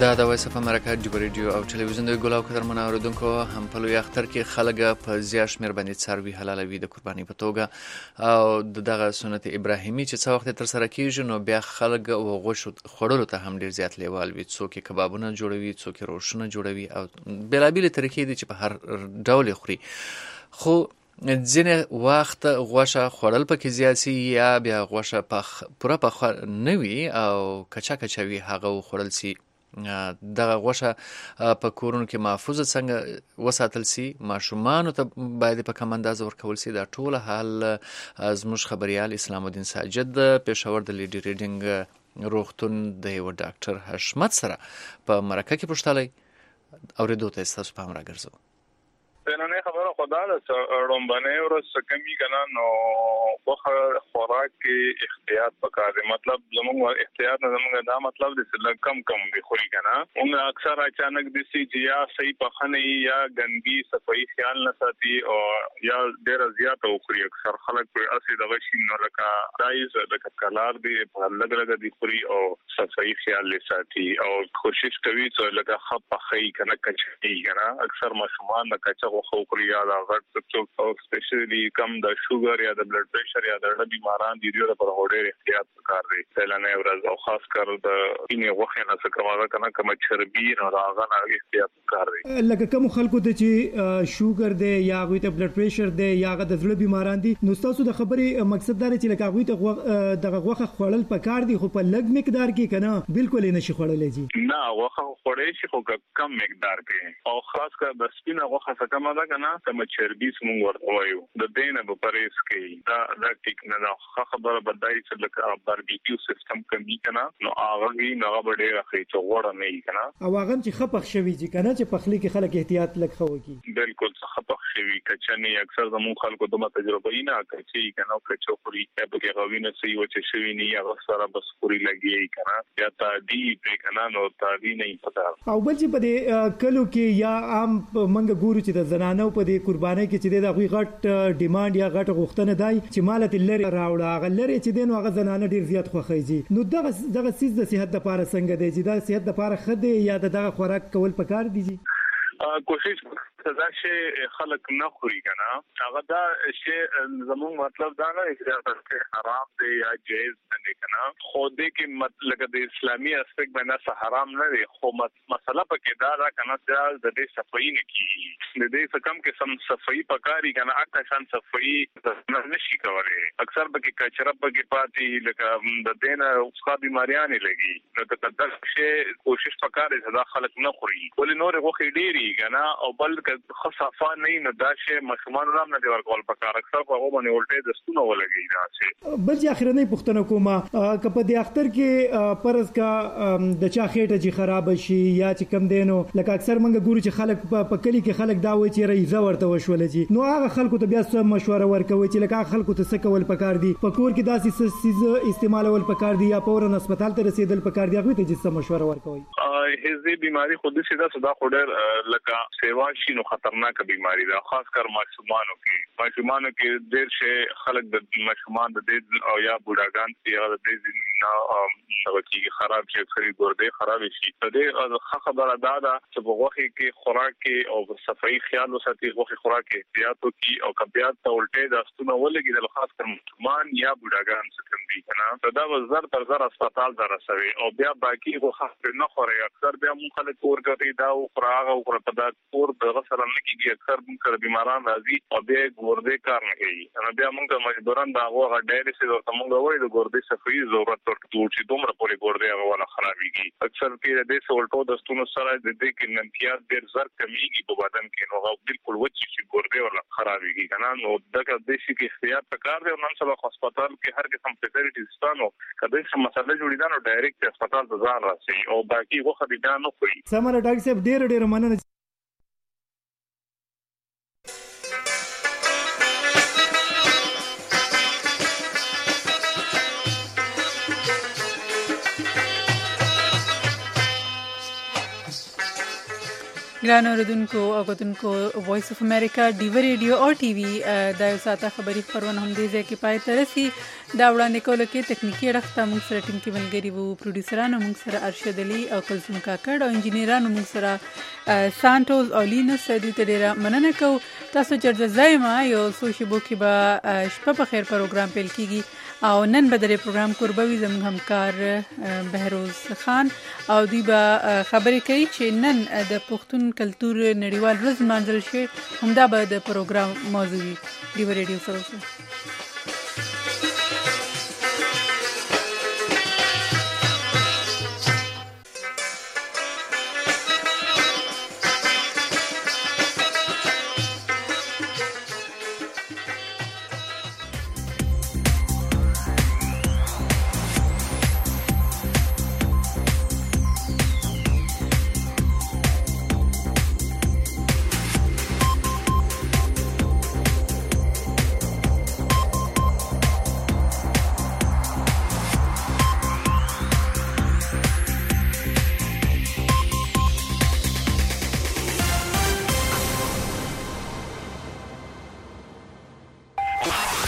دا د وایس اف امریکا ډیو رادیو او ټلویزیون د ګلاو قدر منوردونکو هم په لوی اختر کې خلک په زیات شمیر باندې څاروي حلالوي د قرباني په توګه او دغه سنت ابراهیمي چې څو وخت تر سره کیږي نو بیا خلک او غوښ خورلو ته هم ډیر زیات لیوال وي، څوک کبابونه جوړوي، څوک روشونه جوړوي او بلابل طریقې دي چې په هر ډول خوري. خو ځینې وخت غوښه خوړل پکې زیاتي یا بیا غوښه په پوره پخ نه وي او کچا کچا وي هغه خوړل سي. دغه غوښه په کورونو کې محفوظ څنګه وساتل سي، ماشومان ته باید په کم اندازه ورکول سي. دا ټول حال زموږ خبريال اسلام الدین ساجد پېښور د لیډي ریډینګ روغتون د یو ډاکټر حشمت سره په مرکه کې پوښتلی اوریدو ته تاسو پام راګرځو. نن خبره خدا ده رومبنه ورځ کمی کنه نو وخت خوراک کې احتیاط وکړئ. مطلب زموږ احتیاط نه زموږ دا مطلب دې چې کم کم دی خوري کنه. موږ اکثر اچانک دي چې یا صحیح پخنه یا ګندګي صفائی خیال نه ساتي او یا ډیر زیات خوري. اکثر خلک په اسی دغه شي نو لکه دایز لکه کلار دی په لګ لګ دي خوري او صفائی خیال لساتي او کوشش کوي چې لکه خپ خي کنه کچي کنه. اکثر ماشومان د کچا خو خوري یا دا غټ څوک او سپیشلی کم د شوګر یا د بلډ پريشر یا د ډبي ماران دي ډیره پر هوډه احتیاط وکړئ. سلانه ورځ او خاص کر د اینه وخت نه څه کومه کنه کوم چربي نه راغنه احتیاط وکړئ. لکه کوم خلکو ته چې شوګر دی یا غوي ته بلډ پريشر دی یا غ د زړه بیماران دي نو تاسو د خبرې مقصد دا چې لکه غوي ته دغه غوخه خوړل پکار دي خو په لږ مقدار کې کنه بالکل نه شي خوړلې جی. نه غوخه خوړې شي خو کم مقدار کې او خاص کر د سپینه غوخه څخه ما دا کنه کوم چربي سمون ورته وایو د دینه په پریس کې دا د ټیک نه دا خبره بدای چې لکه باربیکیو سیستم کمی کنه نو هغه نه غوډه راخي چې غوړه نه کنه او هغه چې خپخ شوی چې کنه چې پخلی کې خلک احتیاط لکه وکي. بالکل خپخ شوی کچنه اکثر زمون خلکو دمه تجربه نه کوي کنه کچو خوري په کې غوینه سي و چې شوی نه یا سره بس خوري لګي کنه یا تادی په کنه نو تادی نه پتا. او بل چې په دې کلو کې یا عام منګ ګورو چې د زنانو په دې قرباني کې چې د غوي غټ ډیماند یا غټ غوښتنه دی چې مالت لري راوړه هغه لري چې دین هغه زنانه ډیر زیات خوخیږي. نو دغه دغه سیس د صحت لپاره څنګه دی چې د صحت لپاره خدي یا دغه خوراک کول پکار دي جی. کوشش دا شی خلک نه خوري کنه هغه دا شی زموږ مطلب دا نه چې حرام دی یا جایز نه کنه خو دې کې مطلب د اسلامي اسپیکټ باندې حرام نه دی خو مسله پکې دا دا کنه چې د دې صفائی نه کیږي د دې کم کې سم صفائی پکاري کنه اکه شان صفائی نه نشي کولای. اکثر پکې کچره پکې پاتې لکه د دینه اوسه بیماریاں لګي نو د دغه شی کوشش پکاري چې دا خلک نه خوري ولې نور غوخي ډيري کنه او بل خصافه نه نه دا شی مشمان رام نه دی ورکول پکار اکثر په هغه باندې ولټه د ستونو ولګي دا شی. بل چې اخرنۍ پښتنه کومه کپه د اختر کې پرز کا د چا خېټه چې خراب شي یا چې کم دینو لکه اکثر منګه ګورو چې خلک په کلی کې خلک دا وایي چې رئیزه ورته وشول جی نو هغه خلکو ته بیا څه مشوره ورکوي چې لکه خلکو ته څه کول پکار دي په کور کې داسې څه استعمالول پکار دي یا پورن هسپتال ته رسیدل پکار دي هغه ته چې مشوره ورکوي. هزي بیماری خود څه دا صدا خوډر لکه سیوا شي نو خطرناک بیماری ده خاص کر ماشومانو کې ماشومانو کې ډېر شي خلک د ماشومان د دې او یا بوډاګان چې هغه د دې نه وکي خراب شي خري ګرده خراب شي د دې خبره ده دا چې بغوخي کې خوراک کې او صفائی خیال وساتي غوخي خوراک کې احتیاط وکي او کبيات ته الټه د استونه ولګي د خاص کر ماشومان یا بوډاګان څخه دي کنه دا وزر تر زر هسپتال درسوي او بیا باقي غوخه نه خوري. اکثر بیا مون خلک ورګري دا او فراغ او پرپدا کور د غسر نه کیږي اکثر موږ بیماران راځي او بیا ګورده کار نه کوي نو بیا موږ مجبوران دا هغه ډایریس ورته موږ وایو د ګورده صفائی ضرورت ورته چې دومره پورې ګورده هغه ولا خرابيږي. اکثر کې د سولټو د ستونو سره د دې کې نمکيات ډېر زر کمیږي په بدن کې نو هغه بالکل وچی چې ګورده ولا خرابيږي کنه نو دغه د شي کې احتیاط پکار دی. نن سبا هسپتال کې هر قسم فیسیلیټیز ستانو کله چې مسله جوړی دا نو ډایرکټ هسپتال ته ځان راسي او باقي وخت دې دا نه کوي. سمره ډاکټر صاحب ډېر ډېر مننه. ګران اوریدونکو او کتونکو وایس اف امریکا ډیو ریډیو او ټي وي د یو ساعته خبري خبرونه هم دې ځای کې پای ته رسي. دا وړاندې کول کې تکنیکی اړخ ته موږ سره ټیم کې ملګري وو، پروډوسرانو موږ سره ارشد علي او کلثوم کاکړ او انجینرانو موږ سره سانټوز او لینس. دوی ته ډیره مننه کوو. تاسو چرته ځایما یو څو شیبو کې به شپه په خیر پروګرام پیل کیږي او نن به د پروګرام قربوي زموږ همکار بهروز خان او دوی به خبرې کوي چې نن د پښتون کلتور نړیوال ورځ لمانځل شي. همدا به د پروګرام موضوع وي. ډیو ریډیو سره